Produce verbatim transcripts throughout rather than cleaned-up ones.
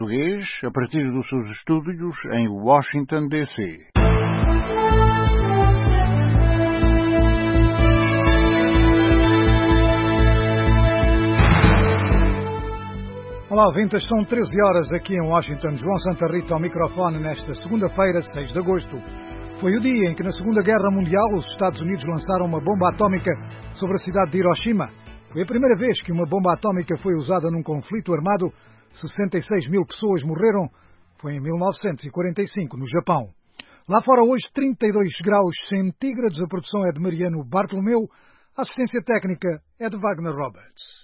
Português a partir dos seus estúdios em Washington, D C. Olá, ouvintes, são treze horas aqui em Washington. João Santa Rita ao microfone nesta segunda-feira, seis de agosto. Foi o dia em que na Segunda Guerra Mundial os Estados Unidos lançaram uma bomba atómica sobre a cidade de Hiroshima. Foi a primeira vez que uma bomba atómica foi usada num conflito armado. sessenta e seis mil pessoas morreram. Foi em mil novecentos e quarenta e cinco, no Japão. Lá fora hoje, trinta e dois graus centígrados. A produção é de Mariano Bartolomeu. A assistência técnica é de Wagner Roberts.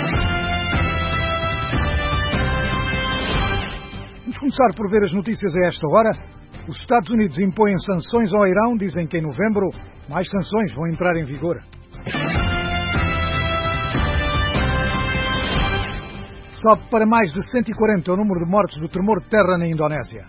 Vamos começar por ver as notícias a esta hora. Os Estados Unidos impõem sanções ao Irão. Dizem que em novembro mais sanções vão entrar em vigor. Sobe para mais de cento e quarenta o número de mortos do tremor de terra na Indonésia.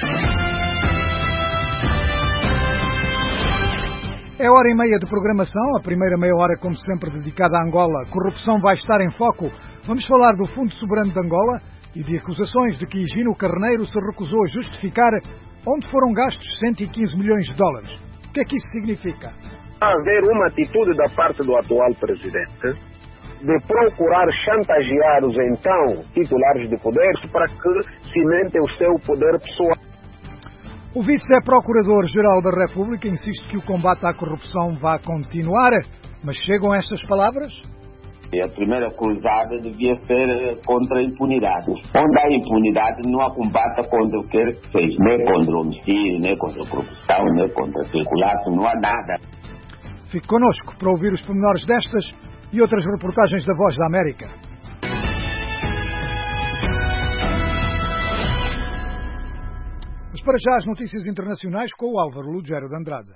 É hora e meia de programação. A primeira meia hora, como sempre, dedicada à Angola. Corrupção vai estar em foco. Vamos falar do Fundo Soberano de Angola e de acusações de que Higino Carneiro se recusou a justificar onde foram gastos cento e quinze milhões de dólares. O que é que isso significa? Haver uma atitude da parte do atual presidente de procurar chantagear os então titulares de poder para que cimentem o seu poder pessoal. O vice-procurador-geral da República insiste que o combate à corrupção vai continuar, mas chegam estas palavras? A primeira cruzada devia ser contra a impunidade. Onde há impunidade não há combate contra o que quer que seja. Nem contra o homicídio, nem contra a corrupção, nem contra a circulação, não há nada. Fique connosco para ouvir os pormenores destas e outras reportagens da Voz da América. Mas para já as notícias internacionais com o Álvaro Lugero de Andrade.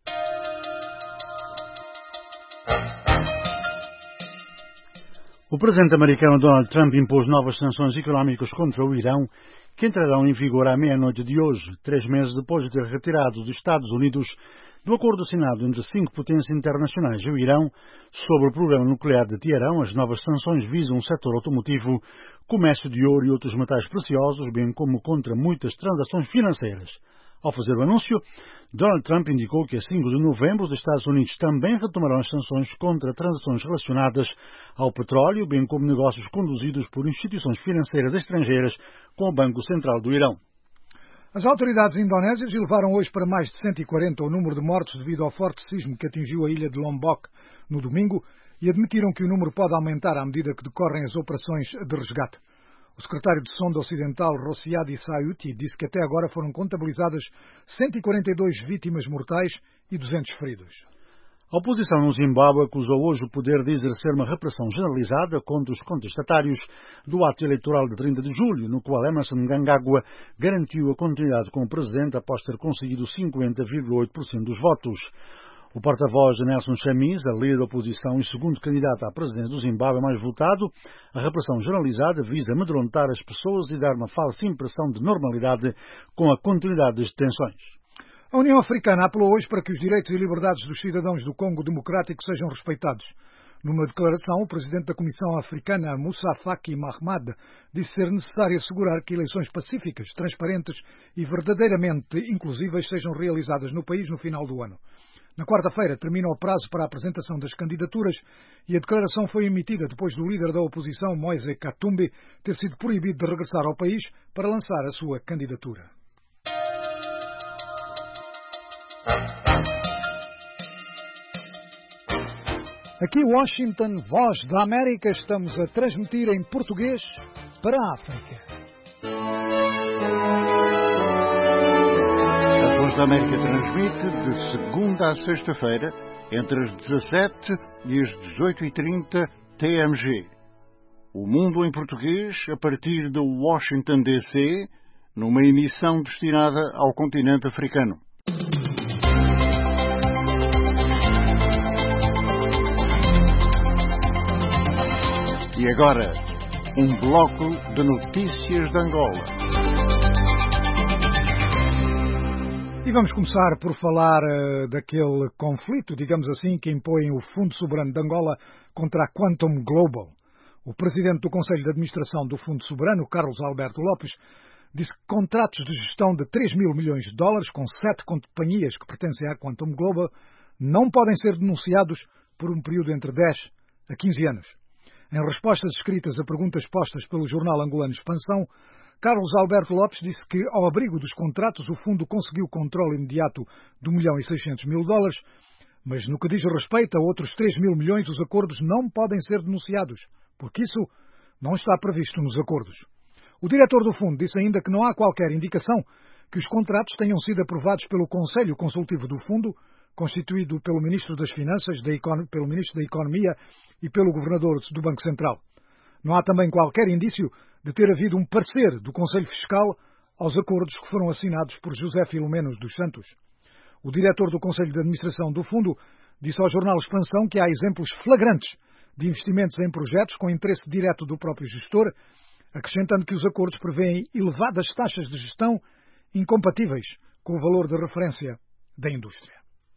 O presidente americano Donald Trump impôs novas sanções económicas contra o Irão, que entrarão em vigor à meia-noite de hoje, três meses depois de ter retirado dos Estados Unidos do acordo assinado entre cinco potências internacionais e o Irão sobre o programa nuclear de Teherão. As novas sanções visam o setor automotivo, comércio de ouro e outros metais preciosos, bem como contra muitas transações financeiras. Ao fazer o anúncio, Donald Trump indicou que a cinco de novembro os Estados Unidos também retomarão as sanções contra transações relacionadas ao petróleo, bem como negócios conduzidos por instituições financeiras estrangeiras com o Banco Central do Irão. As autoridades indonésias elevaram hoje para mais de cento e quarenta o número de mortos devido ao forte sismo que atingiu a ilha de Lombok no domingo e admitiram que o número pode aumentar à medida que decorrem as operações de resgate. O secretário de Sonda Ocidental, Rossiadi Sayuti, disse que até agora foram contabilizadas cento e quarenta e duas vítimas mortais e duzentos feridos. A oposição no Zimbábue acusou hoje o poder de exercer uma repressão generalizada contra os contestatários do ato eleitoral de trinta de julho, no qual Emerson Mnangagwa garantiu a continuidade com o presidente após ter conseguido cinquenta vírgula oito por cento dos votos. O porta-voz de Nelson Chamisa, a líder da oposição e segundo candidato à presidência do Zimbábue mais votado, a repressão generalizada visa amedrontar as pessoas e dar uma falsa impressão de normalidade com a continuidade das detenções. A União Africana apelou hoje para que os direitos e liberdades dos cidadãos do Congo Democrático sejam respeitados. Numa declaração, o presidente da Comissão Africana, Moussa Faki Mahamat, disse ser necessário assegurar que eleições pacíficas, transparentes e verdadeiramente inclusivas sejam realizadas no país no final do ano. Na quarta-feira termina o prazo para a apresentação das candidaturas e a declaração foi emitida depois do líder da oposição, Moise Katumbi, ter sido proibido de regressar ao país para lançar a sua candidatura. Aqui Washington, Voz da América, estamos a transmitir em português para a África. A Voz da América transmite de segunda a sexta-feira, entre as dezassete e as dezoito e trinta T M G. O Mundo em Português, a partir de Washington, D C, numa emissão destinada ao continente africano. E agora, um bloco de notícias de Angola. E vamos começar por falar uh, daquele conflito, digamos assim, que impõe o Fundo Soberano de Angola contra a Quantum Global. O presidente do Conselho de Administração do Fundo Soberano, Carlos Alberto Lopes, disse que contratos de gestão de três mil milhões de dólares com sete companhias que pertencem à Quantum Global não podem ser denunciados por um período entre dez a quinze anos. Em respostas escritas a perguntas postas pelo jornal angolano Expansão, Carlos Alberto Lopes disse que, ao abrigo dos contratos, o fundo conseguiu controle imediato de um milhão e seiscentos mil dólares, mas no que diz respeito a outros três mil milhões, os acordos não podem ser denunciados, porque isso não está previsto nos acordos. O diretor do fundo disse ainda que não há qualquer indicação que os contratos tenham sido aprovados pelo Conselho Consultivo do Fundo, constituído pelo Ministro das Finanças, da Econ... pelo Ministro da Economia e pelo Governador do Banco Central. Não há também qualquer indício de ter havido um parecer do Conselho Fiscal aos acordos que foram assinados por José Filomeno dos Santos. O diretor do Conselho de Administração do Fundo disse ao jornal Expansão que há exemplos flagrantes de investimentos em projetos com interesse direto do próprio gestor, acrescentando que os acordos prevêem elevadas taxas de gestão incompatíveis com o valor de referência da indústria.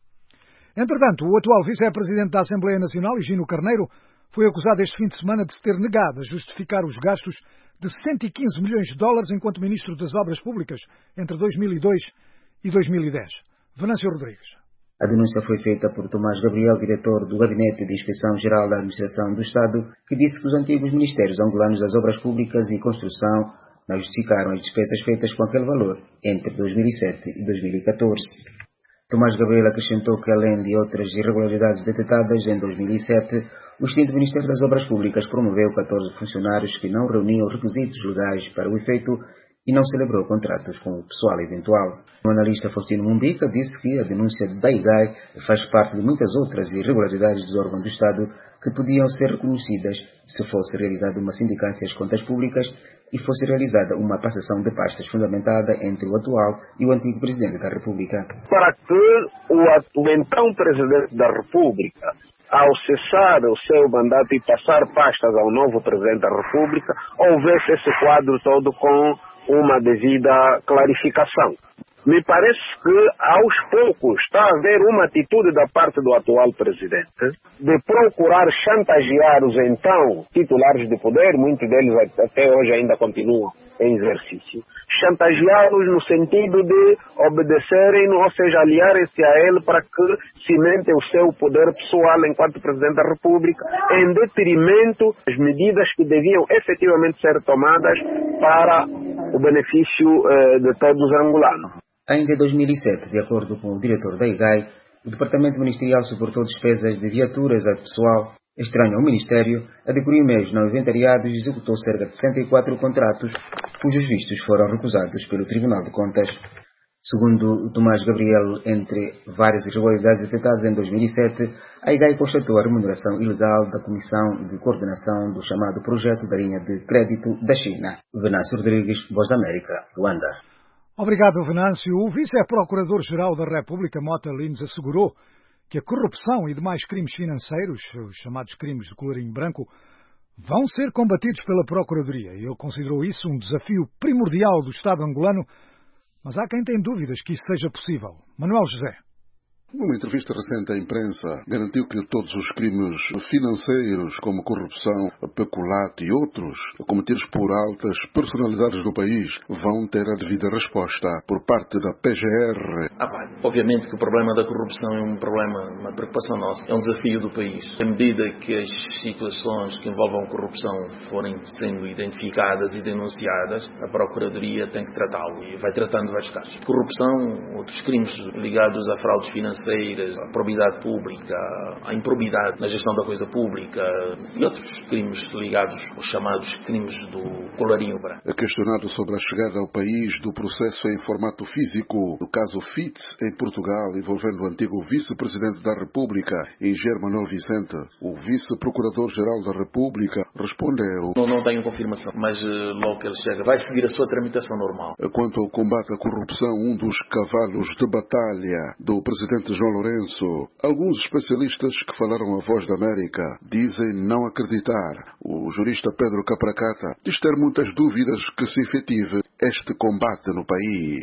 Entretanto, o atual vice-presidente da Assembleia Nacional, Higino Carneiro, foi acusado este fim de semana de se ter negado a justificar os gastos de cento e quinze milhões de dólares enquanto Ministro das Obras Públicas entre dois mil e dois e dois mil e dez. Venâncio Rodrigues. A denúncia foi feita por Tomás Gabriel, diretor do Gabinete de Inspeção Geral da Administração do Estado, que disse que os antigos Ministérios angolanos das Obras Públicas e Construção não justificaram as despesas feitas com aquele valor entre dois mil e sete e dois mil e catorze. Tomás Gabriel acrescentou que, além de outras irregularidades detectadas em dois mil e sete, o extinto Ministério das Obras Públicas promoveu catorze funcionários que não reuniam requisitos legais para o efeito e não celebrou contratos com o pessoal eventual. O analista Faustino Mumbica disse que a denúncia da I G A I faz parte de muitas outras irregularidades dos órgãos do Estado que podiam ser reconhecidas se fosse realizada uma sindicância às contas públicas e fosse realizada uma passação de pastas fundamentada entre o atual e o antigo Presidente da República. Para que o, o então Presidente da República, ao cessar o seu mandato e passar pastas ao novo Presidente da República, houvesse esse quadro todo com uma devida clarificação. Me parece que, aos poucos, está a haver uma atitude da parte do atual Presidente de procurar chantagear os então titulares de poder, muitos deles até hoje ainda continuam em exercício, chantageá-los no sentido de obedecerem, ou seja, aliarem-se a ele para que cimentem o seu poder pessoal enquanto Presidente da República, em detrimento das medidas que deviam efetivamente ser tomadas para o benefício eh, de todos os angolanos. Ainda em dois mil e sete, de acordo com o diretor da I G A I, o Departamento Ministerial suportou despesas de viaturas a pessoal estranho ao Ministério, adquiriu meios não inventariados e executou cerca de setenta e quatro contratos, cujos vistos foram recusados pelo Tribunal de Contas. Segundo o Tomás Gabriel, entre várias irregularidades detectadas em dois mil e sete, a I G A I constatou a remuneração ilegal da Comissão de Coordenação do chamado Projeto da Linha de Crédito da China. Venâncio Rodrigues, Voz da América, Luanda. Obrigado, Venâncio. O vice-procurador-geral da República, Mota Lins, assegurou que a corrupção e demais crimes financeiros, os chamados crimes de colorinho branco, vão ser combatidos pela Procuradoria. Ele considerou isso um desafio primordial do Estado angolano, mas há quem tenha dúvidas que isso seja possível. Manuel José. Numa entrevista recente à imprensa, garantiu que todos os crimes financeiros, como corrupção, peculato e outros, cometidos por altas personalidades do país, vão ter a devida resposta por parte da P G R. Ah, bem, obviamente que o problema da corrupção é um problema, uma preocupação nossa, é um desafio do país. À medida que as situações que envolvam corrupção forem sendo identificadas e denunciadas, a Procuradoria tem que tratá-lo e vai tratando vários casos. Corrupção, outros crimes ligados a fraudes financeiras, a probidade pública, a improbidade na gestão da coisa pública e outros crimes ligados aos chamados crimes do colarinho branco. Questionado sobre a chegada ao país do processo em formato físico do caso Fitz em Portugal, envolvendo o antigo vice-presidente da República, Eger Manuel Vicente, o vice-procurador-geral da República respondeu: Não, não tenho confirmação, mas logo que ele chega vai seguir a sua tramitação normal. Quanto ao combate à corrupção, um dos cavalos de batalha do presidente João Lourenço, alguns especialistas que falaram à Voz da América dizem não acreditar. O jurista Pedro Capracata diz ter muitas dúvidas que se efetive este combate no país.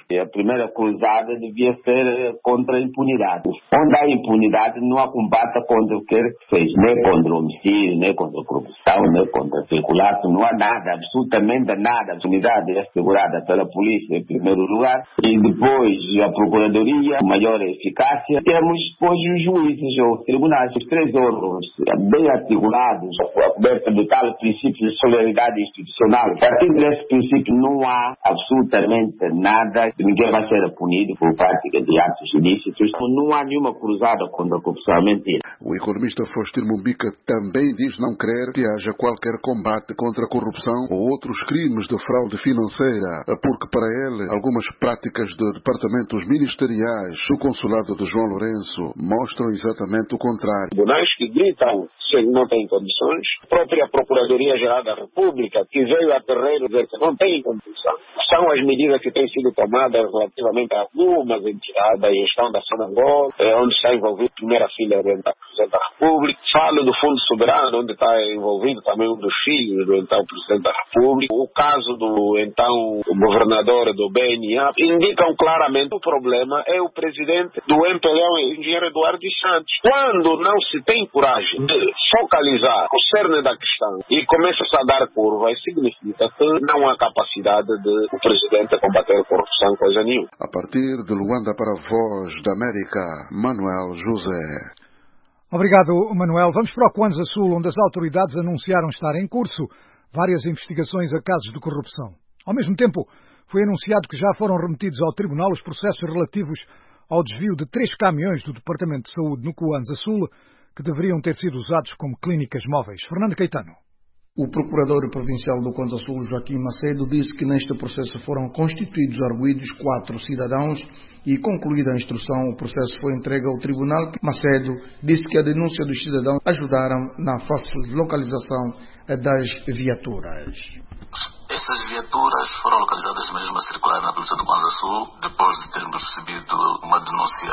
E a primeira cruzada devia ser contra a impunidade. Onde há impunidade não há combate contra o que quer que seja, nem contra o homicídio, nem contra a corrupção, nem contra a circulação, não há nada, absolutamente nada. A impunidade é assegurada pela polícia em primeiro lugar e depois a procuradoria, maior eficácia. Temos depois os juízes, os tribunais, os três órgãos bem articulados, a coberta do tal princípio de solidariedade institucional. A partir desse princípio não há absolutamente nada, ninguém vai ser punido por prática de atos ilícitos. Não há nenhuma cruzada contra a corrupção, mentira. O economista Faustino Mumbica também diz não crer que haja qualquer combate contra a corrupção ou outros crimes de fraude financeira, porque para ele algumas práticas de departamentos ministeriais do consulado de João Lourenço mostram exatamente o contrário. Tribunais que gritam que não têm condições, a própria Procuradoria-Geral da República, que veio a terreiro dizer que não tem condição. São as medidas que têm sido tomadas relativamente a algumas entidades da gestão da Sonangol, onde está envolvido a primeira filha do então Presidente da República. Falo do Fundo Soberano, onde está envolvido também um dos filhos do então Presidente da República. O caso do então governador do B N A indicam claramente que o problema é o presidente do M P L, o engenheiro Eduardo dos Santos. Quando não se tem coragem de focalizar o cerne da questão e começa-se a dar curva, isso significa que não há capacidade de o presidente combater a corrupção, coisa nenhuma. A partir de Luanda para a Voz da América, Manuel José. Obrigado, Manuel. Vamos para o Kwanza Sul, onde as autoridades anunciaram estar em curso várias investigações a casos de corrupção. Ao mesmo tempo, foi anunciado que já foram remetidos ao tribunal os processos relativos ao desvio de três caminhões do Departamento de Saúde no Kwanza Sul, que deveriam ter sido usados como clínicas móveis. Fernando Caetano. O procurador provincial do Kwanza Sul, Joaquim Macedo, disse que neste processo foram constituídos arguidos quatro cidadãos e, concluída a instrução, o processo foi entregue ao tribunal. Macedo disse que a denúncia dos cidadãos ajudaram na fácil localização das viaturas. Essas viaturas foram localizadas mesmo a circular na polícia do Kwanza Sul, depois de termos recebido uma denúncia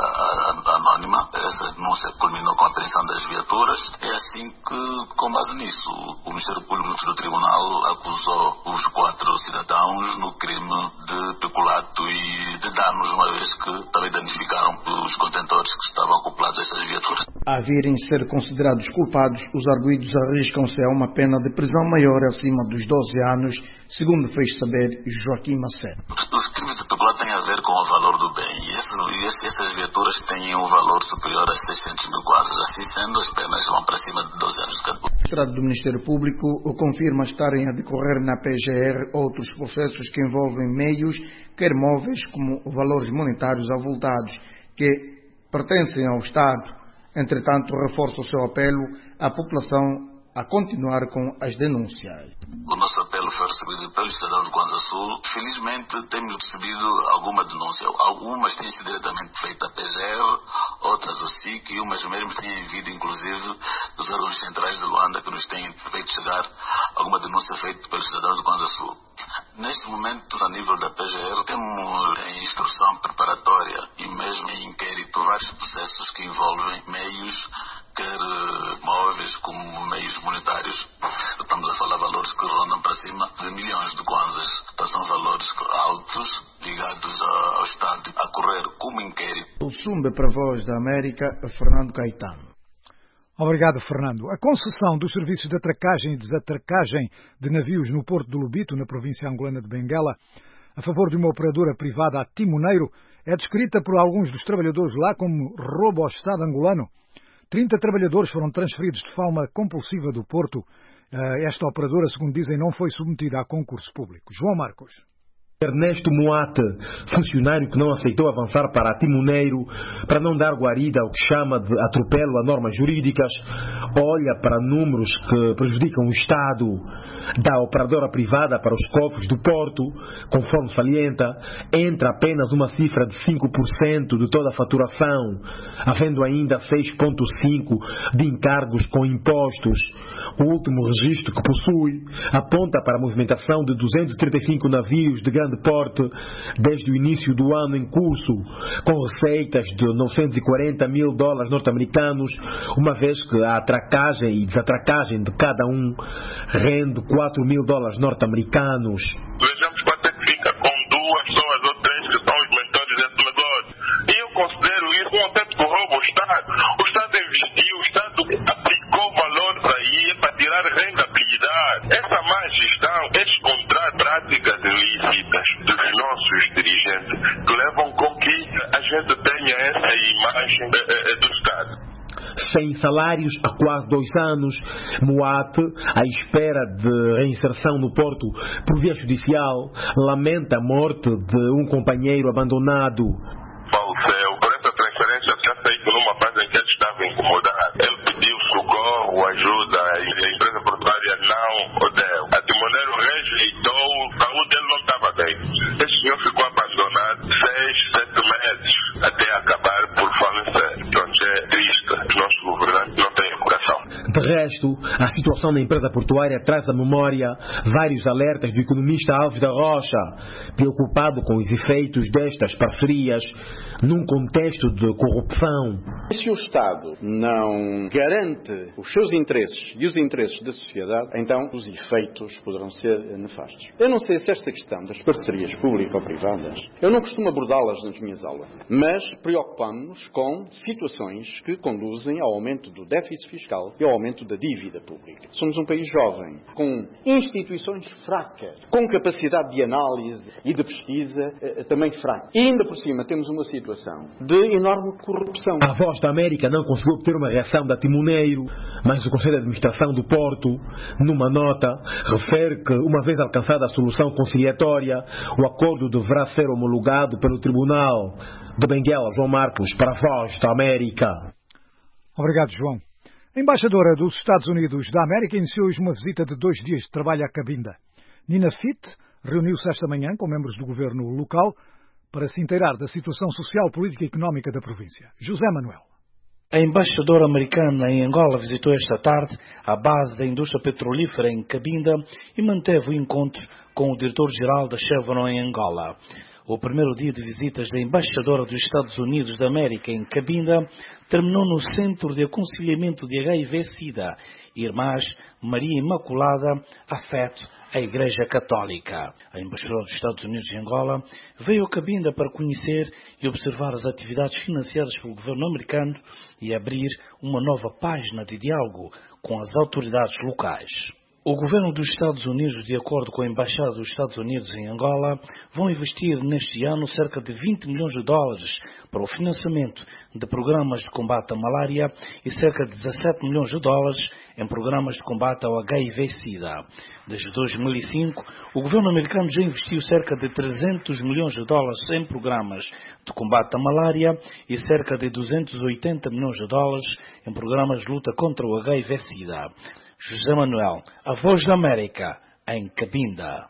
anónima. Essa denúncia culminou com a apreensão das viaturas. É assim que, com base nisso, o Ministério Público do Tribunal acusou os quatro cidadãos no crime de peculato e de danos, uma vez que também danificaram os contentores que estavam acoplados a essas viaturas. A virem ser considerados culpados, os arguidos arriscam-se a uma pena de prisão maior acima dos doze anos, segundo fez saber Joaquim Macedo. Os crimes de peculato têm a ver com o valor do bem e, esse, e essas viaturas têm um valor superior a seiscentos mil quadros. Assim sendo, as penas vão para cima de doze anos de cada um. O Estrado do Ministério Público confirma estarem a decorrer na P G R outros processos que envolvem meios, quer móveis como valores monetários avultados, que pertencem ao Estado. Entretanto, reforça o seu apelo à população a continuar com as denúncias. O nosso apelo foi recebido pelos cidadãos do Kwanza Sul. Felizmente temos recebido alguma denúncia. Algumas têm sido diretamente feitas a P G R, outras o S I C e umas mesmo têm vindo inclusive dos órgãos centrais de Luanda que nos têm feito chegar alguma denúncia feita pelos cidadãos do Kwanza Sul. Neste momento, a nível da P G R, temos em instrução preparatória e mesmo em inquérito vários processos que envolvem meios, quer móveis como meios monetários. Estamos a falar de valores que rondam para cima de milhões de kwanzas. Então são valores altos ligados ao Estado a correr como inquérito. O Sumba para a Voz da América, Fernando Caetano. Obrigado, Fernando. A concessão dos serviços de atracagem e desatracagem de navios no Porto do Lubito, na província angolana de Benguela, a favor de uma operadora privada a timoneiro, é descrita por alguns dos trabalhadores lá como roubo ao Estado angolano. trinta trabalhadores foram transferidos de forma compulsiva do Porto. Esta operadora, segundo dizem, não foi submetida a concurso público. João Marcos. Ernesto Moate, funcionário que não aceitou avançar para a timoneiro para não dar guarida ao que chama de atropelo a normas jurídicas, olha para números que prejudicam o Estado da operadora privada para os cofres do Porto, conforme salienta, entra apenas uma cifra de cinco por cento de toda a faturação, havendo ainda seis vírgula cinco por cento de encargos com impostos. O último registro que possui aponta para a movimentação de duzentos e trinta e cinco navios de grande porte desde o início do ano em curso, com receitas de novecentos e quarenta mil dólares norte-americanos, uma vez que a atracagem e desatracagem de cada um rende quatro mil dólares norte-americanos. Vejamos quanto é que fica com duas pessoas ou três que vidas dos nossos dirigentes que levam com que a gente tenha essa imagem do Estado. Sem salários há quase dois anos, Moate, à espera de reinserção no Porto por via judicial, lamenta a morte de um companheiro abandonado. Faleceu por essa transferência já feita numa fase em que ele estava incomodado. Ele pediu socorro, ajuda, e a empresa portuária não o deu. A Timoneiro rejeitou, a saúde dele não estava bem. Esse senhor ficou abandonado seis, sete meses até acabar por falecer. Pronto, é triste. Os nossos governantes não têm coração. De resto, a situação na empresa portuária traz à memória vários alertas do economista Alves da Rocha, preocupado com os efeitos destas parcerias num contexto de corrupção. Se o Estado não garante os seus interesses e os interesses da sociedade, então os efeitos poderão ser nefastos. Eu não sei se esta questão das parcerias público-privadas, eu não costumo abordá-las nas minhas aulas, mas preocupamos-nos com situações que conduzem ao aumento do déficit fiscal e ao aumento da dívida pública. Somos um país jovem, com instituições fracas, com capacidade de análise e de pesquisa eh, também fraca. E ainda por cima temos uma situação de enorme corrupção. A Voz da América não conseguiu obter uma reação da Timoneiro, mas o Conselho de Administração do Porto, numa nota, refere que, uma vez alcançada a solução conciliatória, o acordo deverá ser homologado pelo Tribunal. De Benguela, João Marcos, para a Voz da América. Obrigado, João. A embaixadora dos Estados Unidos da América iniciou hoje uma visita de dois dias de trabalho à Cabinda. Nina Fitt reuniu-se esta manhã com membros do governo local para se inteirar da situação social, política e económica da província. José Manuel. A embaixadora americana em Angola visitou esta tarde a base da indústria petrolífera em Cabinda e manteve o encontro com o diretor-geral da Chevron em Angola. O primeiro dia de visitas da embaixadora dos Estados Unidos da América em Cabinda terminou no Centro de Aconselhamento de H I V-Sida, Irmãs Maria Imaculada, afeto à Igreja Católica. A embaixadora dos Estados Unidos em Angola veio a Cabinda para conhecer e observar as atividades financiadas pelo governo americano e abrir uma nova página de diálogo com as autoridades locais. O governo dos Estados Unidos, de acordo com a Embaixada dos Estados Unidos em Angola, vão investir neste ano cerca de vinte milhões de dólares para o financiamento de programas de combate à malária e cerca de dezassete milhões de dólares em programas de combate ao H I V-Sida. Desde dois mil e cinco, o governo americano já investiu cerca de trezentos milhões de dólares em programas de combate à malária e cerca de duzentos e oitenta milhões de dólares em programas de luta contra o H I V-Sida. José Manuel, a Voz da América, em Cabinda.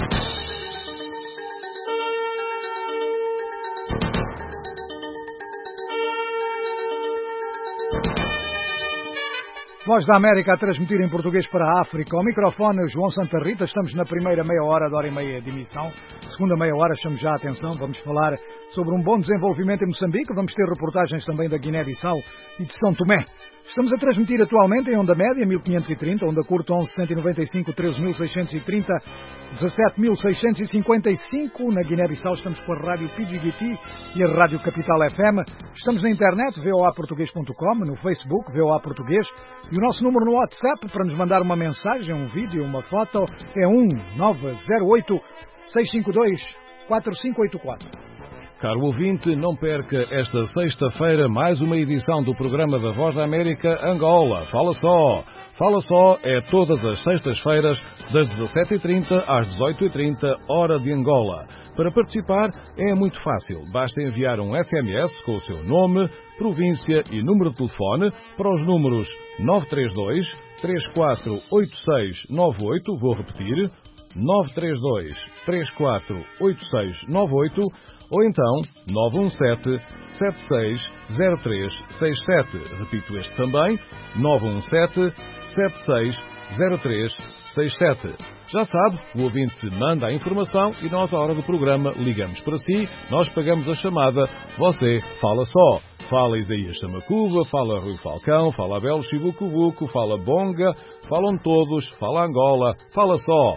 Voz da América a transmitir em português para a África. Ao microfone, João Santa Rita. Estamos na primeira meia hora da hora e meia de emissão. Segunda meia hora, chamo já a atenção. Vamos falar sobre um bom desenvolvimento em Moçambique. Vamos ter reportagens também da Guiné-Bissau e de São Tomé. Estamos a transmitir atualmente em onda média mil quinhentos e trinta, onda curta onze cento e noventa e cinco, treze mil seiscentos e trinta, dezassete mil seiscentos e cinquenta e cinco. Na Guiné-Bissau estamos com a Rádio P G T e a Rádio Capital F M. Estamos na internet, v o a português ponto com, no Facebook, V O A Português. E o nosso número no WhatsApp para nos mandar uma mensagem, um vídeo, uma foto é um nove zero oito, seis cinco dois, quatro cinco oito quatro. Caro ouvinte, não perca esta sexta-feira mais uma edição do programa da Voz da América Angola. Fala só! Fala só é todas as sextas-feiras, das dezassete e trinta às dezoito e trinta, hora de Angola. Para participar é muito fácil. Basta enviar um S M S com o seu nome, província e número de telefone para os números nove três dois, três quatro oito seis nove oito, vou repetir, nove três dois, três quatro oito seis nove oito, ou então nove um sete, sete seis zero três seis sete. Repito este também, nove um sete, sete seis zero três seis sete. Já sabe, o ouvinte manda a informação e nós, à hora do programa, ligamos para si, nós pagamos a chamada, você fala só. Fala Isaías Chamacuba, fala Rui Falcão, fala Abel Chibucubuco, fala Bonga, falam todos, fala Angola, fala só.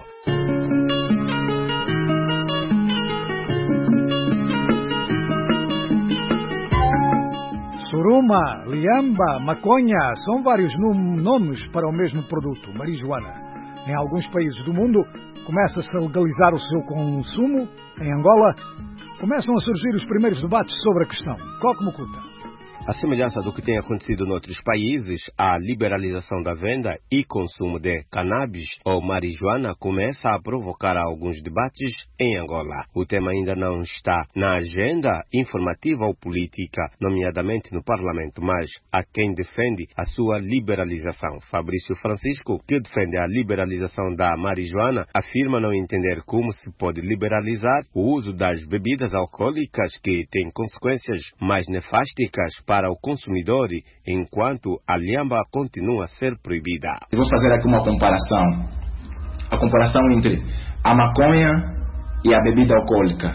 Suruma, liamba, maconha, são vários nomes para o mesmo produto, marijuana. Em alguns países do mundo, começa-se a legalizar o seu consumo. Em Angola, começam a surgir os primeiros debates sobre a questão. Coque Mucuta. À semelhança do que tem acontecido noutros países, a liberalização da venda e consumo de cannabis ou marijuana começa a provocar alguns debates em Angola. O tema ainda não está na agenda informativa ou política, nomeadamente no Parlamento, mas há quem defende a sua liberalização. Fabrício Francisco, que defende a liberalização da marijuana, afirma não entender como se pode liberalizar o uso das bebidas alcoólicas que têm consequências mais nefásticas para para o consumidor, enquanto a lhamba continua a ser proibida. Eu vou fazer aqui uma comparação. A comparação entre a maconha e a bebida alcoólica.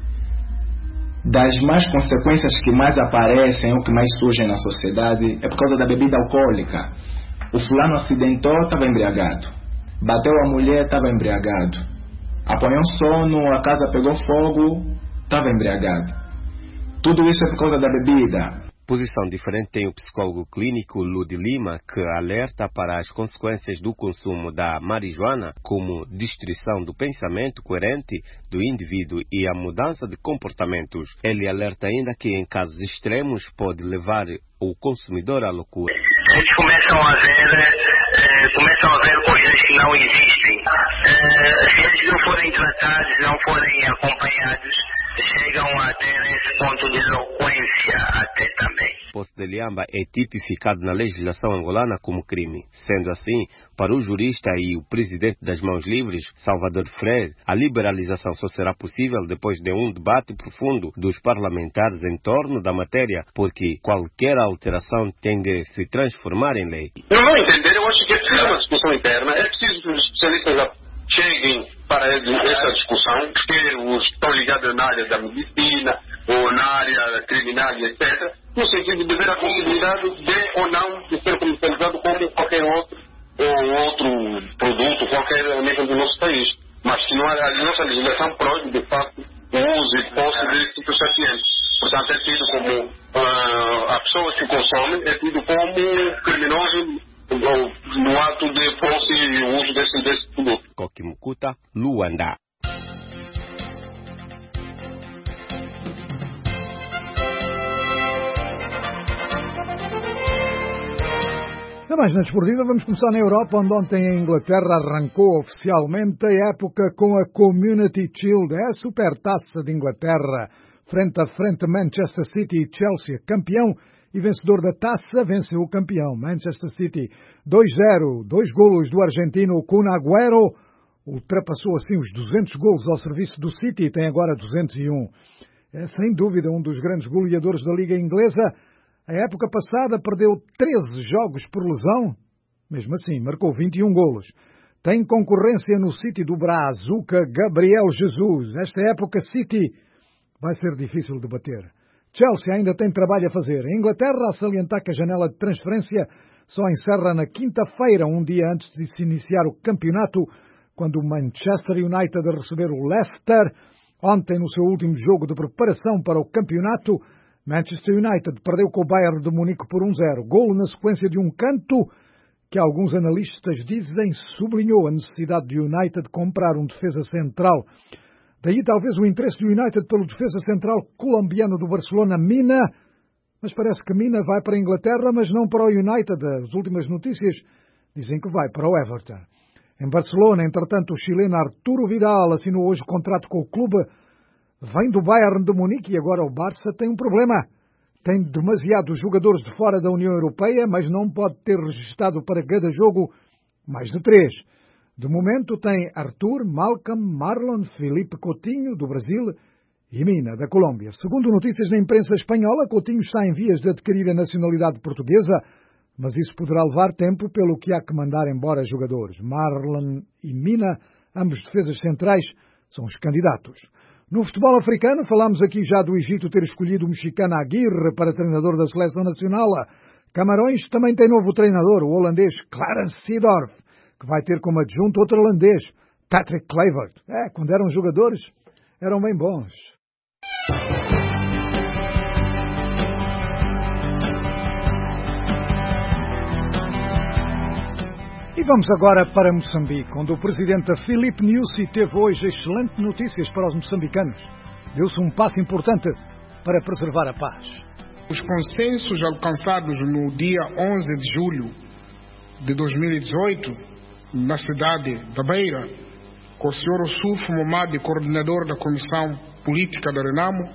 Das mais consequências que mais aparecem ou que mais surgem na sociedade é por causa da bebida alcoólica. O fulano acidentou, estava embriagado. Bateu a mulher, estava embriagado. Apanhou sono, a casa pegou fogo, estava embriagado. Tudo isso é por causa da bebida. Posição diferente tem o psicólogo clínico Ludi Lima, que alerta para as consequências do consumo da marijuana, como destruição do pensamento coerente do indivíduo e a mudança de comportamentos. Ele alerta ainda que, em casos extremos, pode levar o consumidor à loucura. Eles começam a ver, eh, começam a ver coisas que não existem. Eh, se eles não forem tratados, não forem acompanhados, chegam a ter esse ponto de eloquência até também. O posse de lhamba é tipificado na legislação angolana como crime. Sendo assim, para o jurista e o presidente das Mãos Livres, Salvador Freire, a liberalização só será possível depois de um debate profundo dos parlamentares em torno da matéria, porque qualquer alteração tem de se transformar em lei. Eu não entender, eu acho que é preciso uma discussão interna, é preciso que os especialistas cheguem para essa discussão, que os que estão ligados na área da medicina ou na área criminal, etcétera, no sentido de ver a possibilidade de ou não de ser comercializado como qualquer outro ou outro produto, qualquer nível do nosso país. Mas que não, a nossa legislação proíbe, de facto, o uso e posse de estupefacientes. Portanto, é tido como uh, a pessoa que consome, é tido como criminoso no ato de posse e uso desse, desse produto. Coque Mucuta, Luanda. Na mais na desportiva, vamos começar na Europa, onde ontem a Inglaterra arrancou oficialmente a época com a Community Shield, é a supertaça de Inglaterra, frente a frente Manchester City e Chelsea, campeão e vencedor da taça, venceu o campeão, Manchester City, dois zero, dois golos do argentino Kun Agüero, ultrapassou assim os duzentos golos ao serviço do City e tem agora duzentos e um. É sem dúvida um dos grandes goleadores da Liga Inglesa. A época passada perdeu treze jogos por lesão, mesmo assim marcou vinte e um golos. Tem concorrência no City do Brazuca Gabriel Jesus. Esta época City vai ser difícil de bater. Chelsea ainda tem trabalho a fazer. A Inglaterra, a salientar que a janela de transferência só encerra na quinta-feira, um dia antes de se iniciar o campeonato, quando o Manchester United a receber o Leicester. Ontem, no seu último jogo de preparação para o campeonato, Manchester United perdeu com o Bayern de Munique por um zero. Golo na sequência de um canto que alguns analistas dizem sublinhou a necessidade de United comprar um defesa central. Daí talvez o interesse do United pelo defesa central colombiano do Barcelona, Mina. Mas parece que Mina vai para a Inglaterra, mas não para o United. As últimas notícias dizem que vai para o Everton. Em Barcelona, entretanto, o chileno Arturo Vidal assinou hoje contrato com o clube. Vem do Bayern de Munique e agora o Barça tem um problema. Tem demasiados jogadores de fora da União Europeia, mas não pode ter registrado para cada jogo mais de três. De momento tem Arthur, Malcolm, Marlon, Felipe Coutinho, do Brasil, e Mina, da Colômbia. Segundo notícias na imprensa espanhola, Coutinho está em vias de adquirir a nacionalidade portuguesa, mas isso poderá levar tempo, pelo que há que mandar embora jogadores. Marlon e Mina, ambos defesas centrais, são os candidatos. No futebol africano, falámos aqui já do Egito ter escolhido o mexicano Aguirre para treinador da seleção nacional. Camarões também tem novo treinador, o holandês Clarence Seedorf, que vai ter como adjunto outro holandês, Patrick Kluivert. É, quando eram jogadores, eram bem bons. E vamos agora para Moçambique, onde o presidente Filipe Nyusi teve hoje excelentes notícias para os moçambicanos. Deu-se um passo importante para preservar a paz. Os consensos alcançados no dia onze de julho de dois mil e dezoito, na cidade da Beira, com o senhor Ossuf Momadi, coordenador da Comissão Política da Renamo,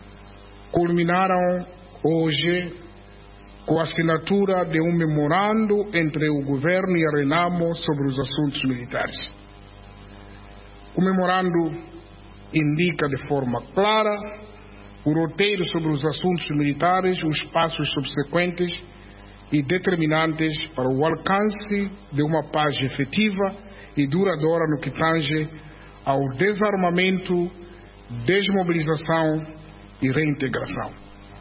culminaram hoje com a assinatura de um memorando entre o governo e a Renamo sobre os assuntos militares. O memorando indica de forma clara o roteiro sobre os assuntos militares, os passos subsequentes e determinantes para o alcance de uma paz efetiva e duradoura no que tange ao desarmamento, desmobilização e reintegração.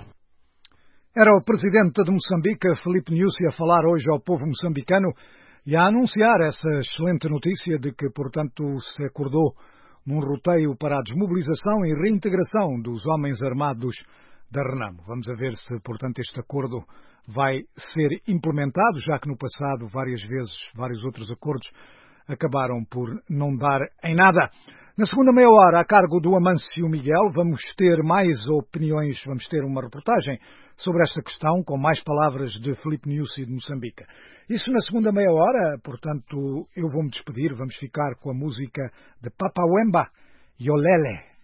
Era o presidente de Moçambique, Filipe Nyusi, a falar hoje ao povo moçambicano e a anunciar essa excelente notícia de que, portanto, se acordou num roteio para a desmobilização e reintegração dos homens armados da Renamo. Vamos a ver se, portanto, este acordo vai ser implementado, já que no passado, várias vezes, vários outros acordos acabaram por não dar em nada. Na segunda meia hora, a cargo do Amâncio Miguel, vamos ter mais opiniões, vamos ter uma reportagem sobre esta questão, com mais palavras de Filipe Nyusi de Moçambique. Isso na segunda meia hora, portanto, eu vou-me despedir, vamos ficar com a música de Papa Wemba, Yolele.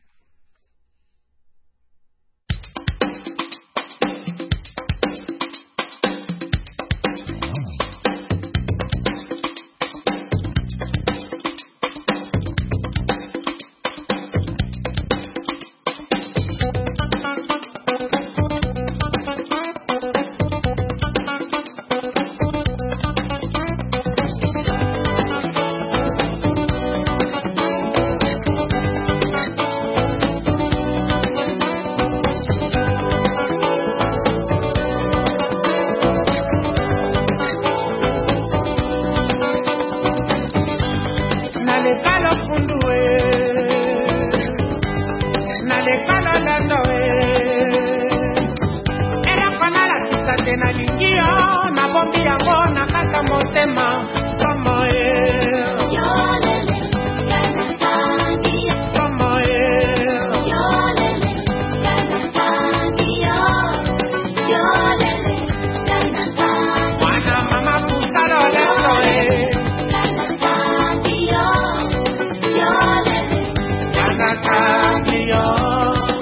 Yo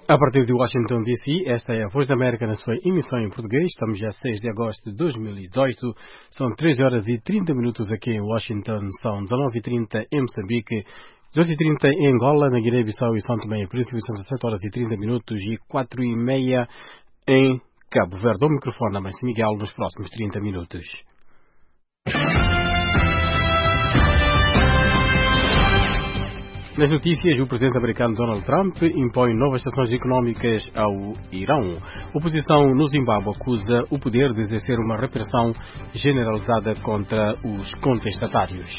A partir de Washington, D C, esta é a Voz da América na sua emissão em português. Estamos a seis de agosto de dois mil e dezoito. São treze horas e trinta minutos aqui em Washington. São dezenove e trinta em Moçambique, dezoito e trinta em Angola, na Guiné-Bissau e São Tomé e Príncipe. São dezessete horas e trinta minutos e quatro e meia em Cabo Verde. Ao microfone a Mãe Miguel nos próximos trinta minutos. Nas notícias, o presidente americano Donald Trump impõe novas sanções económicas ao Irão. A oposição no Zimbábue acusa o poder de exercer uma repressão generalizada contra os contestatários.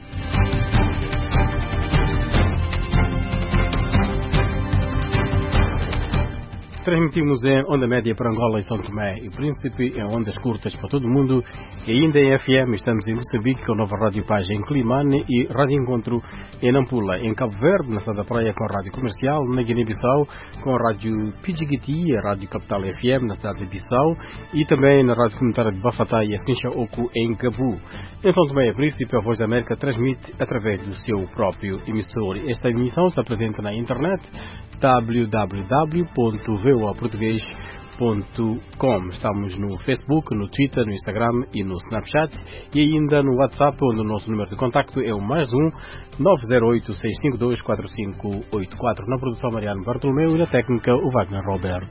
Transmitimos em onda média para Angola e São Tomé e Príncipe, em ondas curtas para todo o mundo e ainda em F M. Estamos em Moçambique com a nova Rádio Paz em Climane e Rádio Encontro em Nampula. Em Cabo Verde, na Cidade da Praia, com a Rádio Comercial. Na Guiné-Bissau, com a Rádio Pidjigiti, a Rádio Capital F M, na cidade de Bissau. E também na Rádio Comunitária de Bafatá e Esquincha Oco, em Gabu. Em São Tomé e Príncipe, a Voz da América transmite através do seu próprio emissor. Esta emissão está presente na internet w w w ponto voa português ponto com. Estamos no Facebook, no Twitter, no Instagram e no Snapchat e ainda no WhatsApp, onde o nosso número de contacto é o mais um nove zero oito, seis cinco dois, quatro cinco oito quatro. Na produção Mariano Bartolomeu e na técnica o Wagner Robert.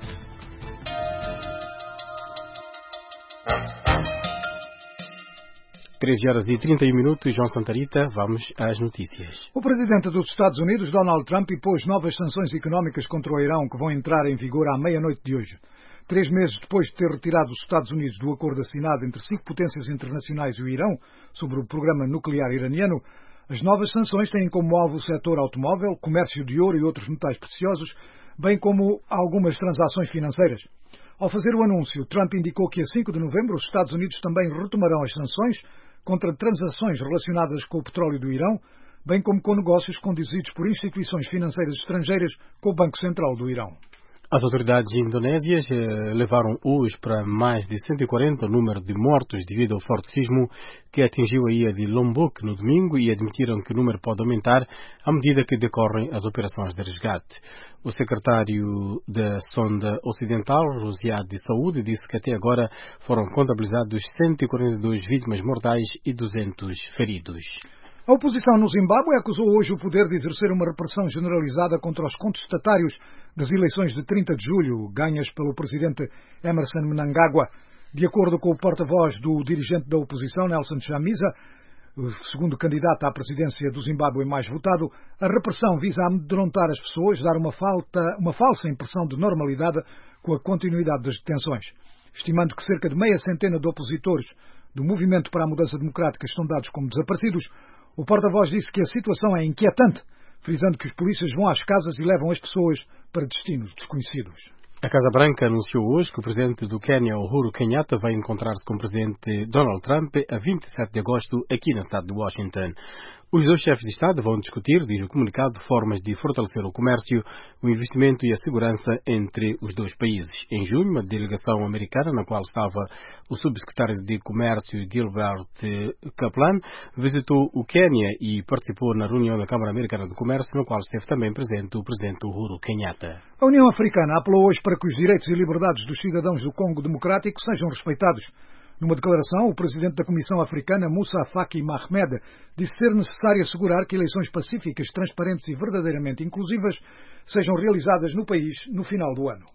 treze horas e trinta e um minutos, João Santarita, vamos às notícias. O presidente dos Estados Unidos, Donald Trump, impôs novas sanções económicas contra o Irão que vão entrar em vigor à meia-noite de hoje. Três meses depois de ter retirado os Estados Unidos do acordo assinado entre cinco potências internacionais e o Irão sobre o programa nuclear iraniano, as novas sanções têm como alvo o setor automóvel, comércio de ouro e outros metais preciosos, bem como algumas transações financeiras. Ao fazer o anúncio, Trump indicou que a cinco de novembro os Estados Unidos também retomarão as sanções contra transações relacionadas com o petróleo do Irão, bem como com negócios conduzidos por instituições financeiras estrangeiras com o Banco Central do Irão. As autoridades indonésias eh, levaram hoje para mais de cento e quarenta o número de mortos devido ao forte sismo que atingiu a ilha de Lombok no domingo e admitiram que o número pode aumentar à medida que decorrem as operações de resgate. O secretário da Sonda Ocidental, Rosiade de Saúde, disse que até agora foram contabilizados cento e quarenta e duas vítimas mortais e duzentos feridos. A oposição no Zimbábue acusou hoje o poder de exercer uma repressão generalizada contra os contestatários das eleições de trinta de julho, ganhas pelo presidente Emerson Mnangagwa. De acordo com o porta-voz do dirigente da oposição, Nelson Chamisa, o segundo candidato à presidência do Zimbábue mais votado, a repressão visa amedrontar as pessoas, dar uma, falta, uma falsa impressão de normalidade com a continuidade das detenções. Estimando que cerca de meia centena de opositores do Movimento para a Mudança Democrática estão dados como desaparecidos, o porta-voz disse que a situação é inquietante, frisando que os polícias vão às casas e levam as pessoas para destinos desconhecidos. A Casa Branca anunciou hoje que o presidente do Quênia, Uhuru Kenyatta, vai encontrar-se com o presidente Donald Trump a vinte e sete de agosto aqui na cidade de Washington. Os dois chefes de Estado vão discutir, diz o comunicado, formas de fortalecer o comércio, o investimento e a segurança entre os dois países. Em junho, uma delegação americana, na qual estava o subsecretário de Comércio Gilbert Kaplan, visitou o Quênia e participou na reunião da Câmara Americana de Comércio, na qual esteve também presente o presidente Uhuru Kenyatta. A União Africana apelou hoje para que os direitos e liberdades dos cidadãos do Congo Democrático sejam respeitados. Numa declaração, o presidente da Comissão Africana, Moussa Faki Mahamed, disse ser necessário assegurar que eleições pacíficas, transparentes e verdadeiramente inclusivas sejam realizadas no país no final do ano.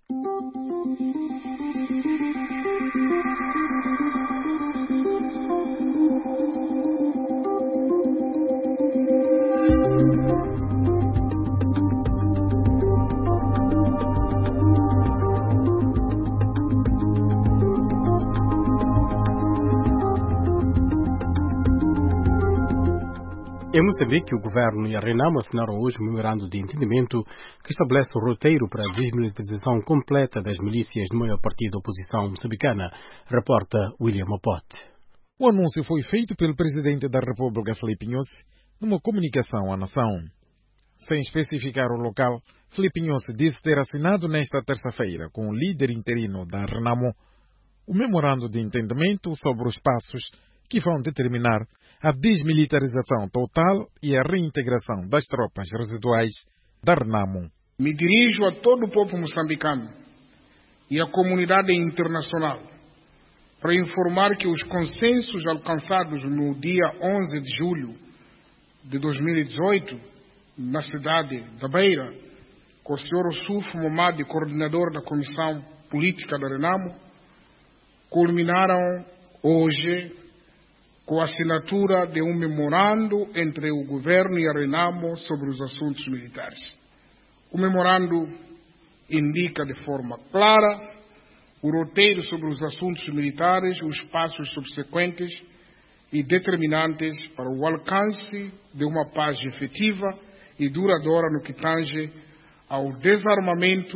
Em Moçambique, o governo e a Renamo assinaram hoje um memorando de entendimento que estabelece o roteiro para a desmilitarização completa das milícias do maior partido da oposição moçambicana, reporta William Opote. O anúncio foi feito pelo presidente da República, Filipe Nyusi, numa comunicação à nação. Sem especificar o local, Filipe Nyusi disse ter assinado nesta terça-feira com o líder interino da Renamo o memorando de entendimento sobre os passos que vão determinar a desmilitarização total e a reintegração das tropas residuais da Renamo Me dirijo a todo o povo moçambicano e à comunidade internacional para informar que os consensos alcançados no dia onze de julho de dois mil e dezoito, na cidade da Beira, com o senhor Ossuf Momadi, coordenador da Comissão Política da Renamo, culminaram hoje com a assinatura de um memorando entre o governo e a Renamo sobre os assuntos militares. O memorando indica de forma clara o roteiro sobre os assuntos militares, os passos subsequentes e determinantes para o alcance de uma paz efetiva e duradoura no que tange ao desarmamento,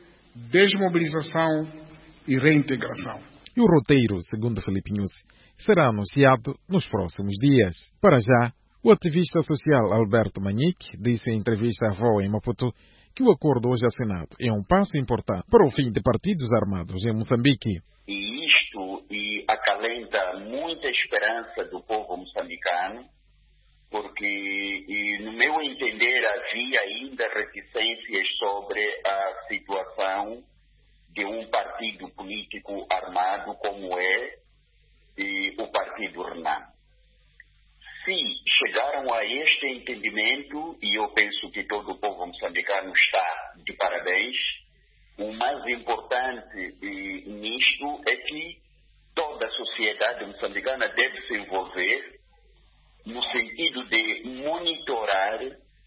desmobilização e reintegração. E o roteiro, segundo Filipe Nyusi, será anunciado nos próximos dias. Para já, o ativista social Alberto Manique disse em entrevista à V O A em Maputo que o acordo hoje assinado é um passo importante para o fim de partidos armados em Moçambique. E isto e acalenta muita esperança do povo moçambicano, porque, e, no meu entender, havia ainda reticências sobre a situação de um partido político armado como é e o Partido Renamo. Se chegaram a este entendimento, e eu penso que todo o povo moçambicano está de parabéns, o mais importante e, nisto é que toda a sociedade moçambicana deve se envolver no sentido de monitorar